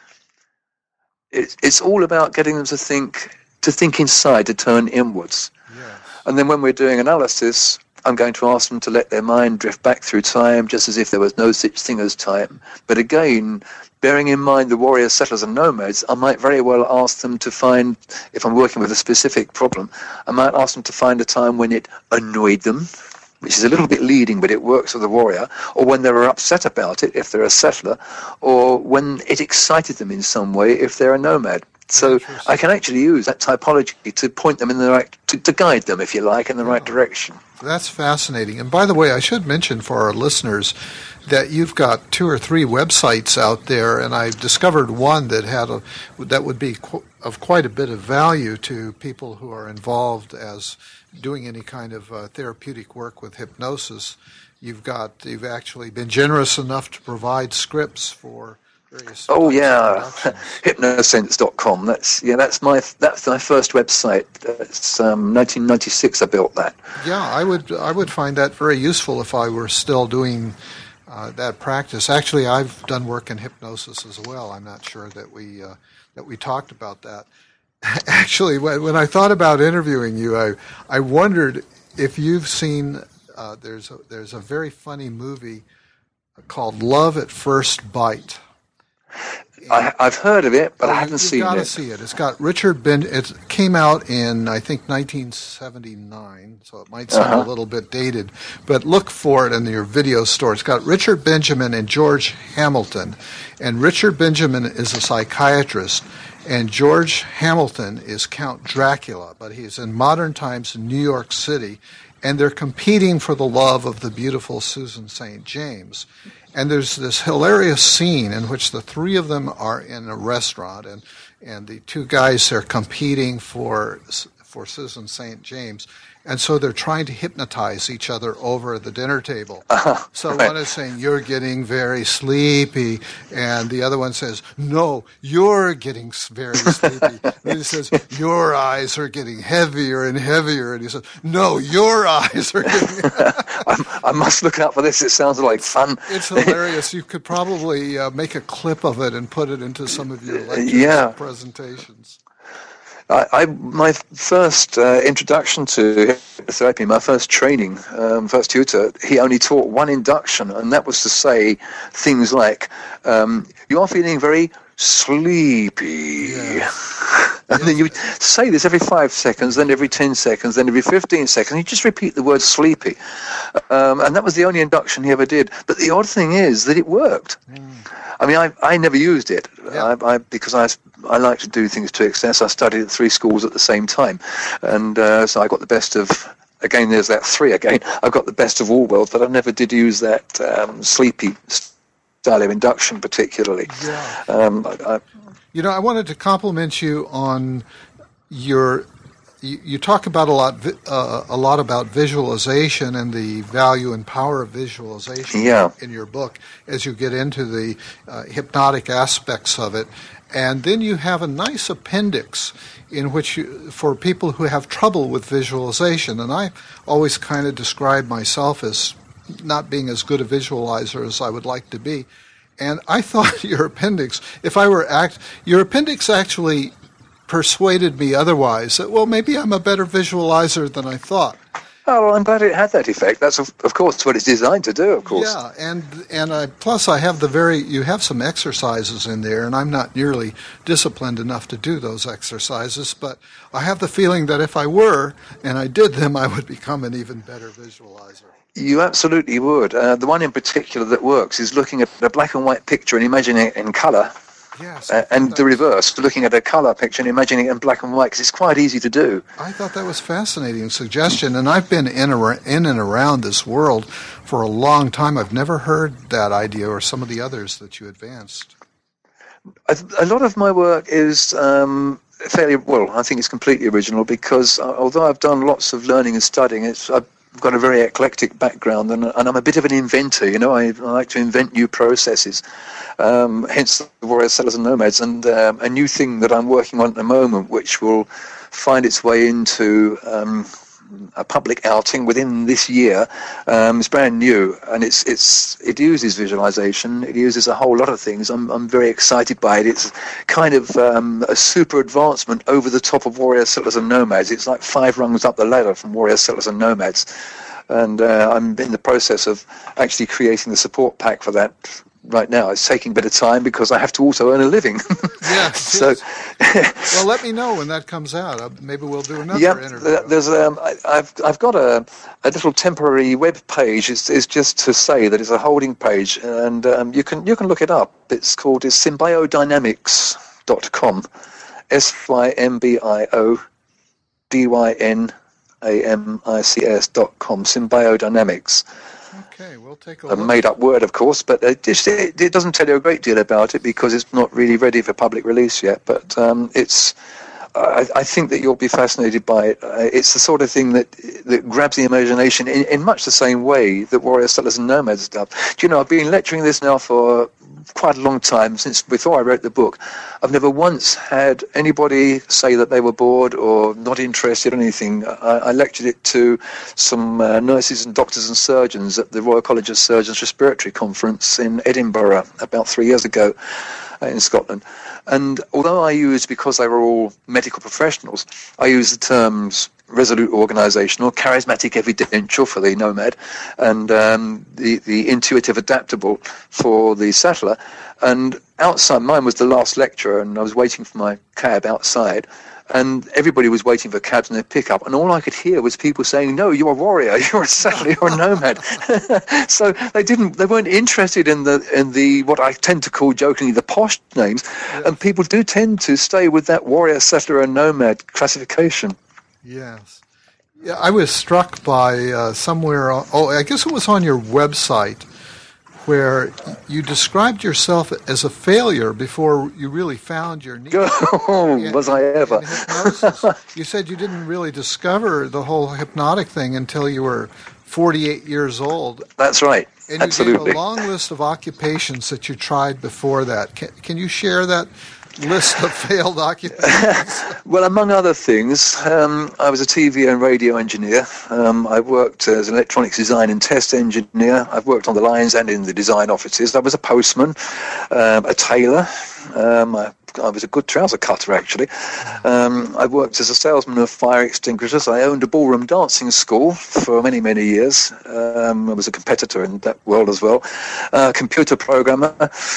It's all about getting them to think inside, to turn inwards. Yes. And then when we're doing analysis, I'm going to ask them to let their mind drift back through time, just as if there was no such thing as time. But again, bearing in mind the warriors, settlers, and nomads, I might very well ask them to find, if I'm working with a specific problem, I might ask them to find a time when it annoyed them, which is a little bit leading, but it works for the warrior, or when they were upset about it, if they're a settler, or when it excited them in some way, if they're a nomad. So I can actually use that typology to point them in the right, to guide them, if you like, in the right direction. That's fascinating. And by the way, I should mention for our listeners that you've got 2 or 3 websites out there, and I discovered one that would be of quite a bit of value to people who are involved as doing any kind of therapeutic work with hypnosis. You've actually been generous enough to provide scripts for various. Oh yeah, hypnosense.com. That's my first website. It's 1996. I built that. Yeah, I would find that very useful if I were still doing that practice. Actually, I've done work in hypnosis as well. I'm not sure that we talked about that. Actually, when I thought about interviewing you, I wondered if you've seen. There's a very funny movie called Love at First Bite. I've heard of it, but I haven't seen it. You've got to see it. It's got Richard It came out in, I think, 1979, so it might sound a little bit dated. But look for it in your video store. It's got Richard Benjamin and George Hamilton. And Richard Benjamin is a psychiatrist, and George Hamilton is Count Dracula, but he's in modern times in New York City. and they're competing for the love of the beautiful Susan St. James. And there's this hilarious scene in which the three of them are in a restaurant, and the two guys are competing for Susan St. James. And so they're trying to hypnotize each other over the dinner table. So one is saying, "You're getting very sleepy," and the other one says, "No, you're getting very sleepy." And he says, "Your eyes are getting heavier and heavier," and he says, "No, your eyes are getting." I must look out for this. It sounds like fun. It's hilarious. You could probably make a clip of it and put it into some of your lectures and presentations. My first introduction to hypnotherapy, my first training, first tutor, he only taught one induction, and that was to say things like, "You are feeling very sleepy." Yeah. And then you would say this every 5 seconds, then every 10 seconds, then every 15 seconds. You just repeat the word sleepy. And that was the only induction he ever did. But the odd thing is that it worked. I mean, I never used it because I like to do things to excess. I studied at 3 schools at the same time. And so I got the best of, again, there's that 3 again. I got the best of all worlds, but I never did use that sleepy style of induction particularly. Yeah. I wanted to compliment you on your. You talk about a lot about visualization and the value and power of visualization in your book as you get into the hypnotic aspects of it. And then you have a nice appendix in which for people who have trouble with visualization, and I always kind of describe myself as not being as good a visualizer as I would like to be. And I thought your appendix, your appendix actually persuaded me otherwise, that, well, maybe I'm a better visualizer than I thought. Oh, well, I'm glad it had that effect. That's, of course, what it's designed to do, of course. Yeah, and plus I have you have some exercises in there, and I'm not nearly disciplined enough to do those exercises, but I have the feeling that if I were, and I did them, I would become an even better visualizer. You absolutely would. The one in particular that works is looking at a black and white picture and imagining it in colour. Yes, and the reverse, looking at a colour picture and imagining it in black and white, because it's quite easy to do. I thought that was a fascinating suggestion, and I've been in and around this world for a long time. I've never heard that idea or some of the others that you advanced. A lot of my work is fairly, I think it's completely original, because although I've done lots of learning and studying, I've got a very eclectic background, and I'm a bit of an inventor. I like to invent new processes. Hence the Warrior Settlers and Nomads, and a new thing that I'm working on at the moment, which will find its way into a public outing within this year. It's brand new, and it uses visualization. It uses a whole lot of things. I'm very excited by it. It's kind of a super advancement over the top of Warrior Settlers and Nomads. It's like 5 rungs up the ladder from Warrior Settlers and Nomads, and I'm in the process of actually creating the support pack for that right now. It's taking a bit of time because I have to also earn a living. Yeah. So, well, let me know when that comes out. Maybe we'll do another interview. There's I've got a little temporary web page. It's just to say that it's a holding page, and you can look it up. It's called symbiodynamics.com, symbiodynamics.com, Symbiodynamics. Okay, we'll take a look. A made-up word, of course, but it doesn't tell you a great deal about it because it's not really ready for public release yet. But I think that you'll be fascinated by it. It's the sort of thing that grabs the imagination in much the same way that Warrior Settlers and Nomads does. Do you know, I've been lecturing this now for quite a long time, since before I wrote the book. I've never once had anybody say that they were bored or not interested in anything. I lectured it to some nurses and doctors and surgeons at the Royal College of Surgeons Respiratory Conference in Edinburgh about 3 years ago in Scotland. And although because they were all medical professionals, I used the terms resolute organizational, charismatic evidential for the nomad, and the intuitive adaptable for the settler. And outside, mine was the last lecture, and I was waiting for my cab outside, and everybody was waiting for cabs in their pickup, and all I could hear was people saying, "No, you're a warrior, you're a settler, you're a nomad." So they weren't interested in the what I tend to call jokingly the posh names, yes. And people do tend to stay with that warrior, settler, and nomad classification. Yes. Yeah, I was struck by somewhere, I guess it was on your website, where you described yourself as a failure before you really found your niche. Was I ever? In hypnosis. You said you didn't really discover the whole hypnotic thing until you were 48 years old. That's right. And Absolutely. you gave a long list of occupations that you tried before that. Can you share that list of failed occupations? Well, among other things, I was a TV and radio engineer. I worked as an electronics design and test engineer. I've worked on the lines and in the design offices. I was a postman, a tailor. I was a good trouser cutter, actually. I worked as a salesman of fire extinguishers. I owned a ballroom dancing school for many, many years. I was a competitor in that world as well. Computer programmer.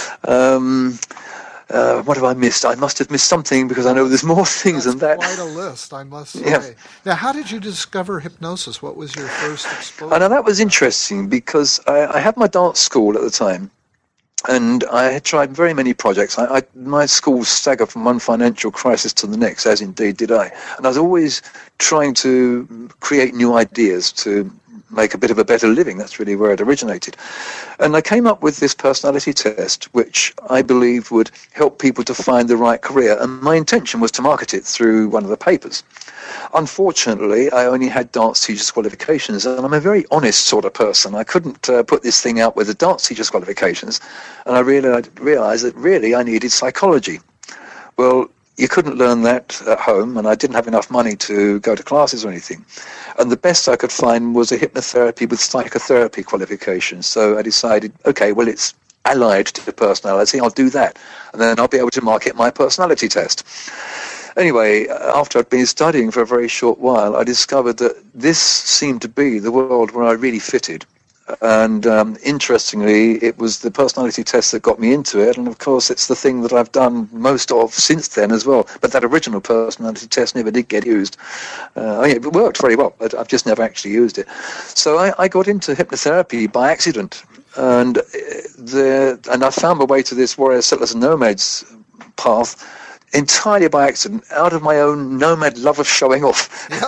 What have I missed? I must have missed something, because I know there's more things than that. Quite a list, I must say. Yeah. Now, how did you discover hypnosis? What was your first exposure? Now, that was interesting, because I had my dance school at the time, and I had tried very many projects. My school staggered from one financial crisis to the next, as indeed did I. And I was always trying to create new ideas to make a bit of a better living. That's really where it originated. And I came up with this personality test, which I believed would help people to find the right career. And my intention was to market it through one of the papers. Unfortunately, I only had dance teachers' qualifications, and I'm a very honest sort of person. I couldn't put this thing out with the dance teachers' qualifications, and I realized that really I needed psychology. Well, you couldn't learn that at home, and I didn't have enough money to go to classes or anything. And the best I could find was a hypnotherapy with psychotherapy qualifications. So I decided, okay, well, it's allied to personality. I'll do that, and then I'll be able to market my personality test. Anyway, after I'd been studying for a very short while, I discovered that this seemed to be the world where I really fitted. And interestingly, it was the personality test that got me into it. And of course, it's the thing that I've done most of since then as well. But that original personality test never did get used. It worked very well, but I've just never actually used it. So I got into hypnotherapy by accident. And I found my way to this Warrior Settlers and Nomads path entirely by accident, out of my own nomad love of showing off.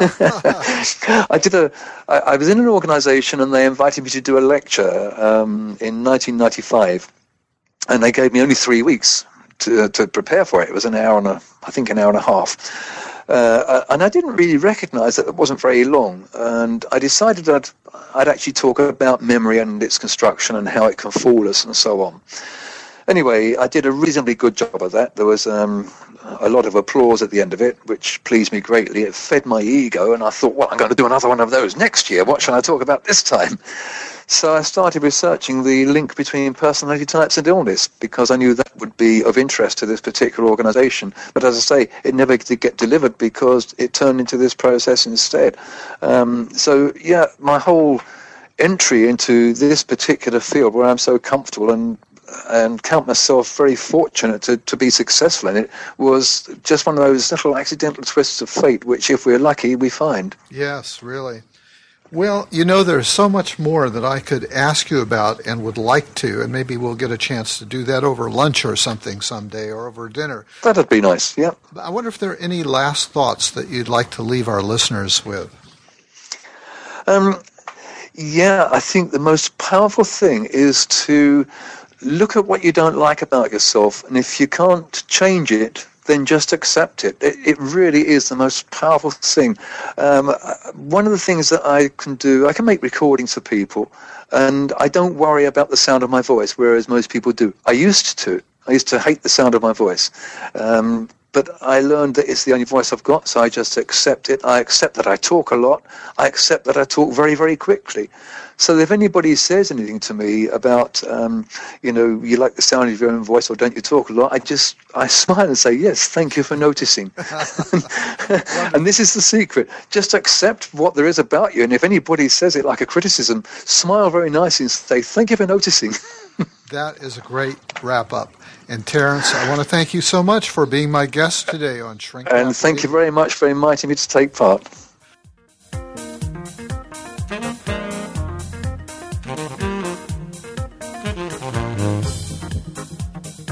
I was in an organization, and they invited me to do a lecture in 1995, and they gave me only 3 weeks to prepare for it. It was an hour and a half. And I didn't really recognize that it wasn't very long, and I decided that I'd actually talk about memory and its construction and how it can fool us and so on. Anyway, I did a reasonably good job of that. There was a lot of applause at the end of it, which pleased me greatly. It fed my ego, and I thought, well, I'm going to do another one of those next year. What shall I talk about this time? So I started researching the link between personality types and illness, because I knew that would be of interest to this particular organization. But as I say, it never did get delivered because it turned into this process instead. My whole entry into this particular field, where I'm so comfortable and count myself very fortunate to be successful in it, was just one of those little accidental twists of fate, which, if we're lucky, we find. Yes, really. Well, there's so much more that I could ask you about and would like to, and maybe we'll get a chance to do that over lunch or something someday, or over dinner. That'd be nice, yeah. I wonder if there are any last thoughts that you'd like to leave our listeners with. I think the most powerful thing is to look at what you don't like about yourself, and if you can't change it, then just accept it. It really is the most powerful thing. One of the things that I can do, I can make recordings for people, and I don't worry about the sound of my voice, whereas most people do. I used to hate the sound of my voice. But I learned that it's the only voice I've got, so I just accept it. I accept that I talk a lot. I accept that I talk very, very quickly. So if anybody says anything to me about, you like the sound of your own voice, or don't you talk a lot, I smile and say, yes, thank you for noticing. And this is the secret. Just accept what there is about you. And if anybody says it like a criticism, smile very nicely and say, thank you for noticing. That is a great wrap-up. And Terence, I want to thank you so much for being my guest today on Shrink. And thank you very much for inviting me to take part.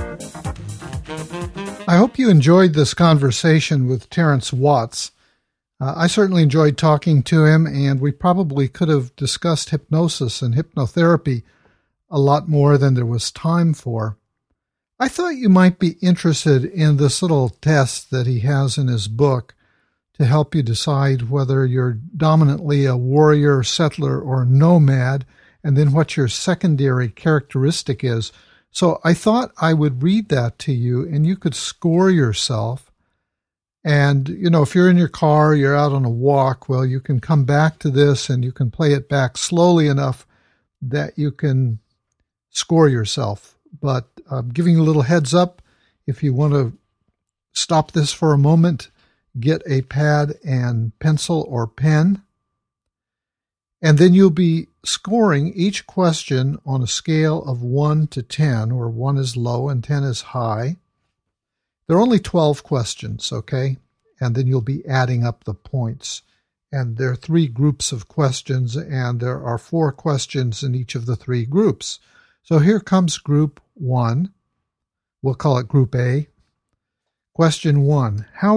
I hope you enjoyed this conversation with Terence Watts. I certainly enjoyed talking to him, and we probably could have discussed hypnosis and hypnotherapy a lot more than there was time for. I thought you might be interested in this little test that he has in his book to help you decide whether you're dominantly a warrior, settler, or nomad, and then what your secondary characteristic is. So I thought I would read that to you, and you could score yourself. And, if you're in your car, you're out on a walk, well, you can come back to this and you can play it back slowly enough that you can score yourself. But I'm giving you a little heads up. If you want to stop this for a moment, get a pad and pencil or pen. And then you'll be scoring each question on a scale of 1 to 10, where 1 is low and 10 is high. There are only 12 questions, okay? And then you'll be adding up the points. And there are 3 groups of questions, and there are 4 questions in each of the 3 groups. So here comes group 1. We'll call it group A. Question 1. How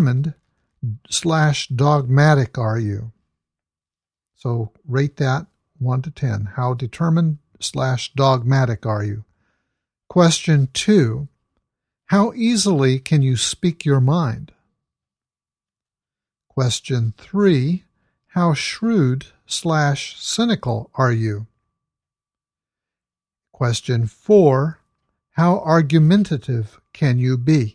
determined/dogmatic are you? So rate that 1 to 10. How determined/dogmatic are you? Question 2. How easily can you speak your mind? Question 3. How shrewd/cynical are you? Question 4. How argumentative can you be?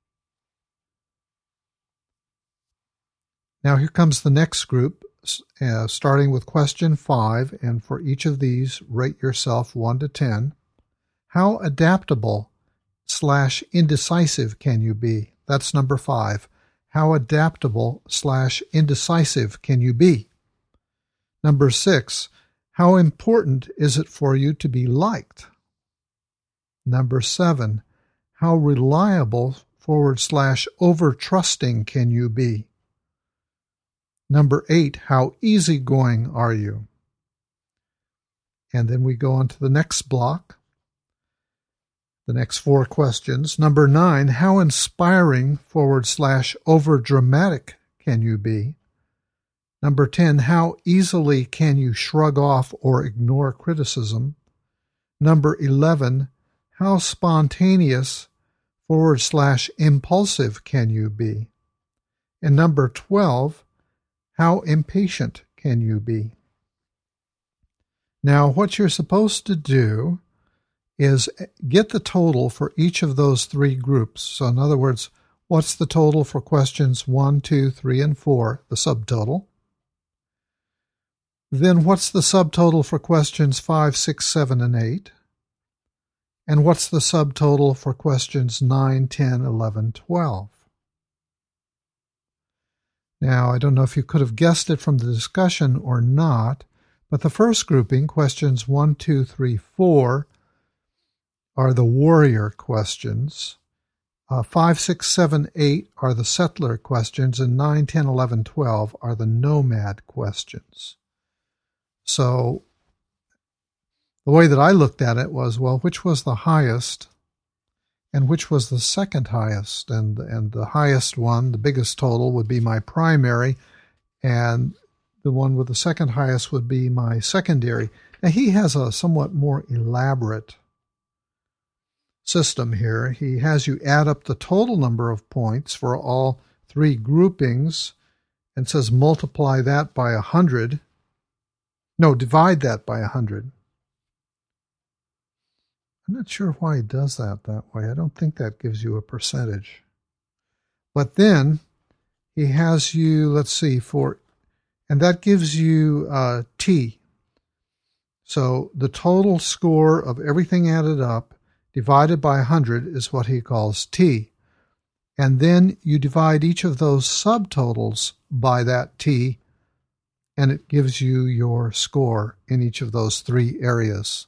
Now here comes the next group, starting with question 5, and for each of these, rate yourself 1 to 10. How adaptable/indecisive can you be? That's number 5. How adaptable/indecisive can you be? Number 6. How important is it for you to be liked? Number 7. How reliable/over-trusting can you be? Number 8. How easygoing are you? And then we go on to the next block. The next 4 questions. Number 9, how inspiring/over-dramatic can you be? Number 10, how easily can you shrug off or ignore criticism? Number 11, how spontaneous/impulsive can you be? And number 12, how impatient can you be? Now, what you're supposed to do is get the total for each of those 3 groups. So in other words, what's the total for questions 1, 2, 3, and 4, the subtotal? Then what's the subtotal for questions 5, 6, 7, and 8? And what's the subtotal for questions 9, 10, 11, 12? Now, I don't know if you could have guessed it from the discussion or not, but the first grouping, questions 1, 2, 3, 4, are the warrior questions. 5, 6, 7, 8 are the settler questions, and 9, 10, 11, 12 are the nomad questions. So the way that I looked at it was, well, which was the highest and which was the second highest? And the highest one, the biggest total, would be my primary, and the one with the second highest would be my secondary. Now, he has a somewhat more elaborate system here. He has you add up the total number of points for all 3 groupings and says multiply that by 100. No, divide that by 100. I'm not sure why he does that way. I don't think that gives you a percentage. But then he has you, let's see, and that gives you T. So the total score of everything added up divided by 100 is what he calls T. And then you divide each of those subtotals by that T, and it gives you your score in each of those 3 areas.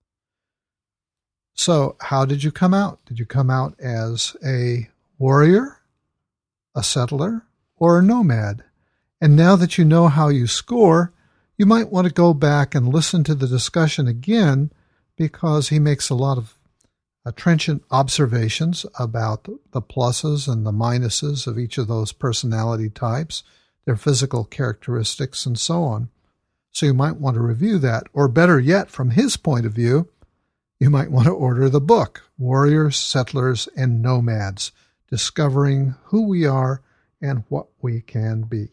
So how did you come out? Did you come out as a warrior, a settler, or a nomad? And now that you know how you score, you might want to go back and listen to the discussion again, because he makes a lot of trenchant observations about the pluses and the minuses of each of those personality types their physical characteristics, and so on. So you might want to review that. Or better yet, from his point of view, you might want to order the book, Warriors, Settlers, and Nomads, Discovering Who We Are and What We Can Be.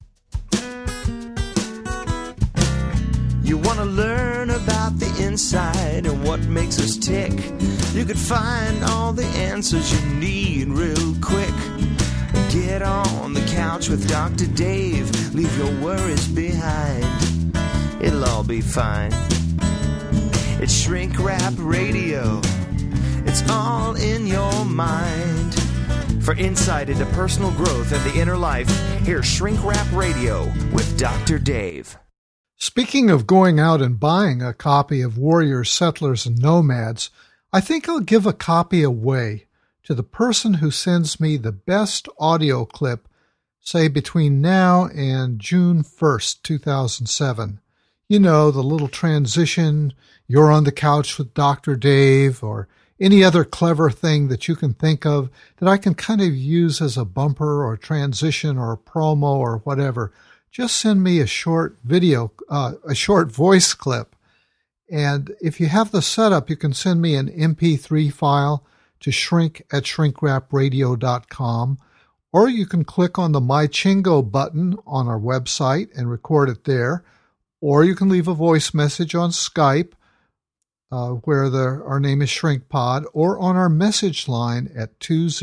You want to learn about the inside and what makes us tick. You could find all the answers you need real quick. Get on the couch with Dr. Dave. Leave your worries behind. It'll all be fine. It's Shrink Rap Radio. It's all in your mind. For insight into personal growth and the inner life, here's Shrink Rap Radio with Dr. Dave. Speaking of going out and buying a copy of Warriors, Settlers, and Nomads, I think I'll give a copy away to the person who sends me the best audio clip, say between now and June 1st, 2007. You know, the little transition, You're on the Couch with Dr. Dave, or any other clever thing that you can think of that I can kind of use as a bumper or transition or a promo or whatever. Just send me a short video, a short voice clip. And if you have the setup, you can send me an MP3 file to shrink@shrinkrapradio.com, or you can click on the My Chingo button on our website and record it there, or you can leave a voice message on Skype, where our name is ShrinkPod, or on our message line at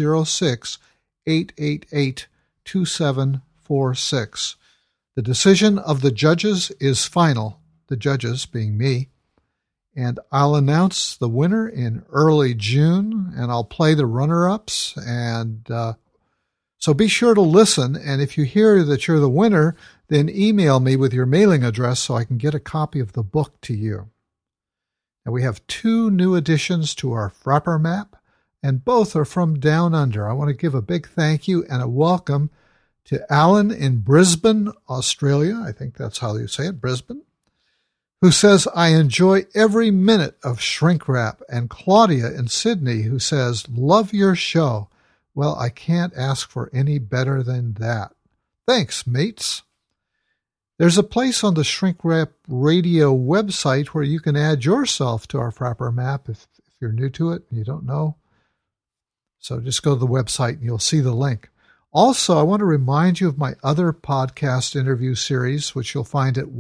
206-888-2746. The decision of the judges is final, the judges being me, and I'll announce the winner in early June, and I'll play the runner-ups, and so be sure to listen, and if you hear that you're the winner, then email me with your mailing address so I can get a copy of the book to you. Now, we have 2 new additions to our Frapper Map, and both are from Down Under. I want to give a big thank you and a welcome to Alan in Brisbane, Australia, I think that's how you say it, Brisbane, who says, I enjoy every minute of Shrink Rap, and Claudia in Sydney, who says, love your show. Well, I can't ask for any better than that. Thanks, mates. There's a place on the Shrink Rap Radio website where you can add yourself to our Frapper Map if you're new to it and you don't know. So just go to the website and you'll see the link. Also, I want to remind you of my other podcast interview series, which you'll find at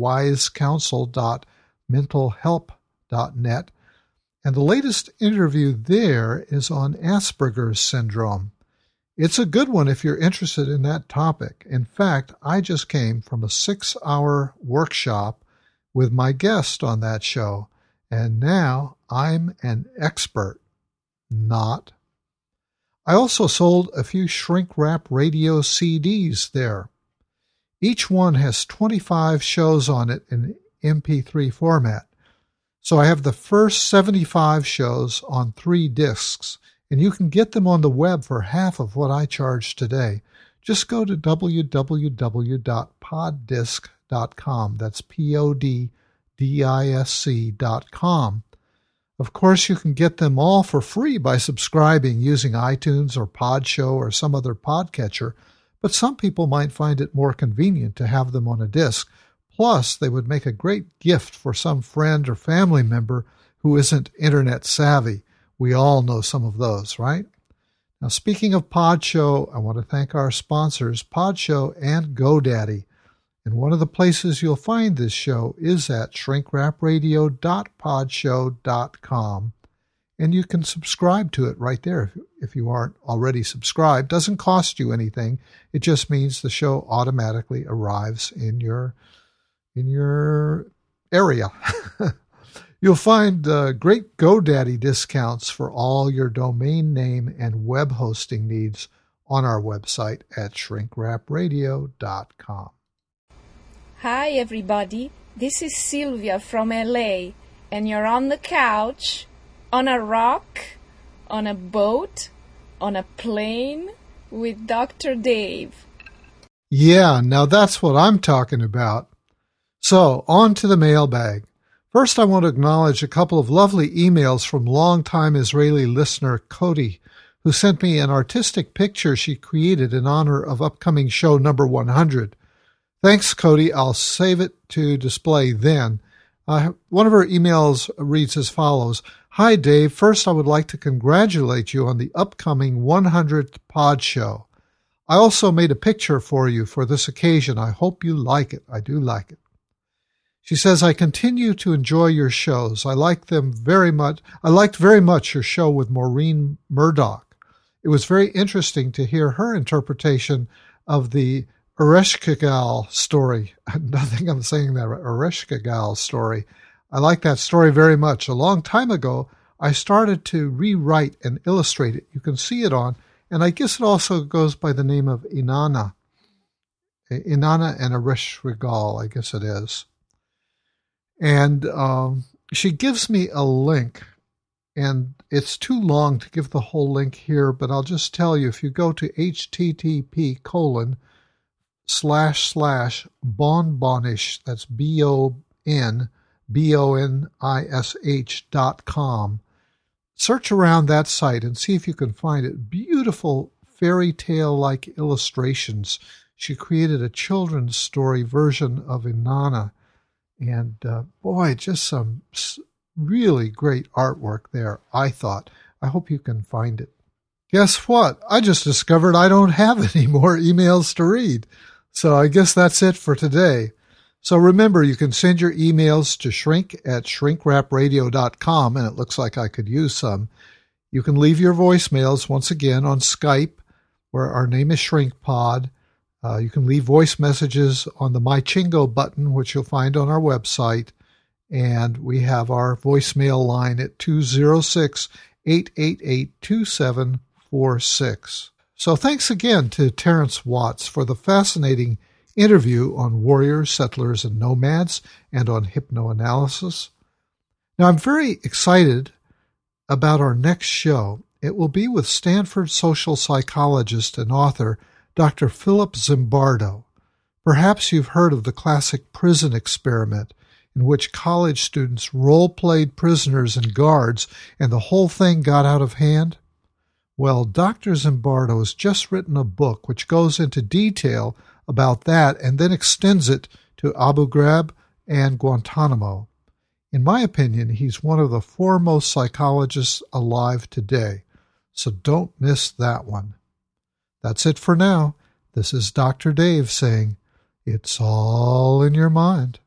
wisecounsel.mentalhelp.net. And the latest interview there is on Asperger's syndrome. It's a good one if you're interested in that topic. In fact, I just came from a 6-hour workshop with my guest on that show, and now I'm an expert. Not. I also sold a few Shrink Rap Radio CDs there. Each one has 25 shows on it in MP3 format. So I have the first 75 shows on 3 discs, and you can get them on the web for half of what I charge today. Just go to www.poddisc.com. That's PODDISC.com. Of course, you can get them all for free by subscribing using iTunes or Podshow or some other podcatcher, but some people might find it more convenient to have them on a disc. Plus, they would make a great gift for some friend or family member who isn't internet savvy. We all know some of those, right? Now, speaking of Podshow, I want to thank our sponsors, Podshow and GoDaddy. And one of the places you'll find this show is at shrinkrapradio.podshow.com. And you can subscribe to it right there if you aren't already subscribed. Doesn't cost you anything. It just means the show automatically arrives in your area. You'll find great GoDaddy discounts for all your domain name and web hosting needs on our website at shrinkrapradio.com. Hi everybody, this is Sylvia from LA, and you're on the couch, on a rock, on a boat, on a plane with Dr. Dave. Yeah, now that's what I'm talking about. So, on to the mailbag. First, I want to acknowledge a couple of lovely emails from longtime Israeli listener Cody, who sent me an artistic picture she created in honor of upcoming show number 100. Thanks, Cody. I'll save it to display then. One of her emails reads as follows. Hi, Dave. First, I would like to congratulate you on the upcoming 100th pod show. I also made a picture for you for this occasion. I hope you like it. I do like it. She says, I continue to enjoy your shows. I like them very much. I liked very much your show with Maureen Murdoch. It was very interesting to hear her interpretation of the Ereshkigal story. I think I'm saying that right. Ereshkigal story. I like that story very much. A long time ago, I started to rewrite and illustrate it. You can see it on, and I guess it also goes by the name of Inanna. Inanna and Ereshkigal, I guess it is. And she gives me a link, and it's too long to give the whole link here, but I'll just tell you, if you go to http://bonbonish, that's BONBONISH.com. Search around that site and see if you can find it. Beautiful fairy tale-like illustrations. She created a children's story version of Inanna. And boy, just some really great artwork there, I thought. I hope you can find it. Guess what? I just discovered I don't have any more emails to read. So I guess that's it for today. So remember, you can send your emails to shrink@shrinkrapradio.com, and it looks like I could use some. You can leave your voicemails once again on Skype, where our name is ShrinkPod. You can leave voice messages on the My Chingo button, which you'll find on our website. And we have our voicemail line at 206-888-2746. So thanks again to Terrence Watts for the fascinating interview on warriors, settlers, and nomads, and on hypnoanalysis. Now, I'm very excited about our next show. It will be with Stanford social psychologist and author Dr. Philip Zimbardo. Perhaps you've heard of the classic prison experiment, in which college students role-played prisoners and guards, and the whole thing got out of hand? Well, Dr. Zimbardo has just written a book which goes into detail about that and then extends it to Abu Ghraib and Guantanamo. In my opinion, he's one of the foremost psychologists alive today, so don't miss that one. That's it for now. This is Dr. Dave saying, it's all in your mind.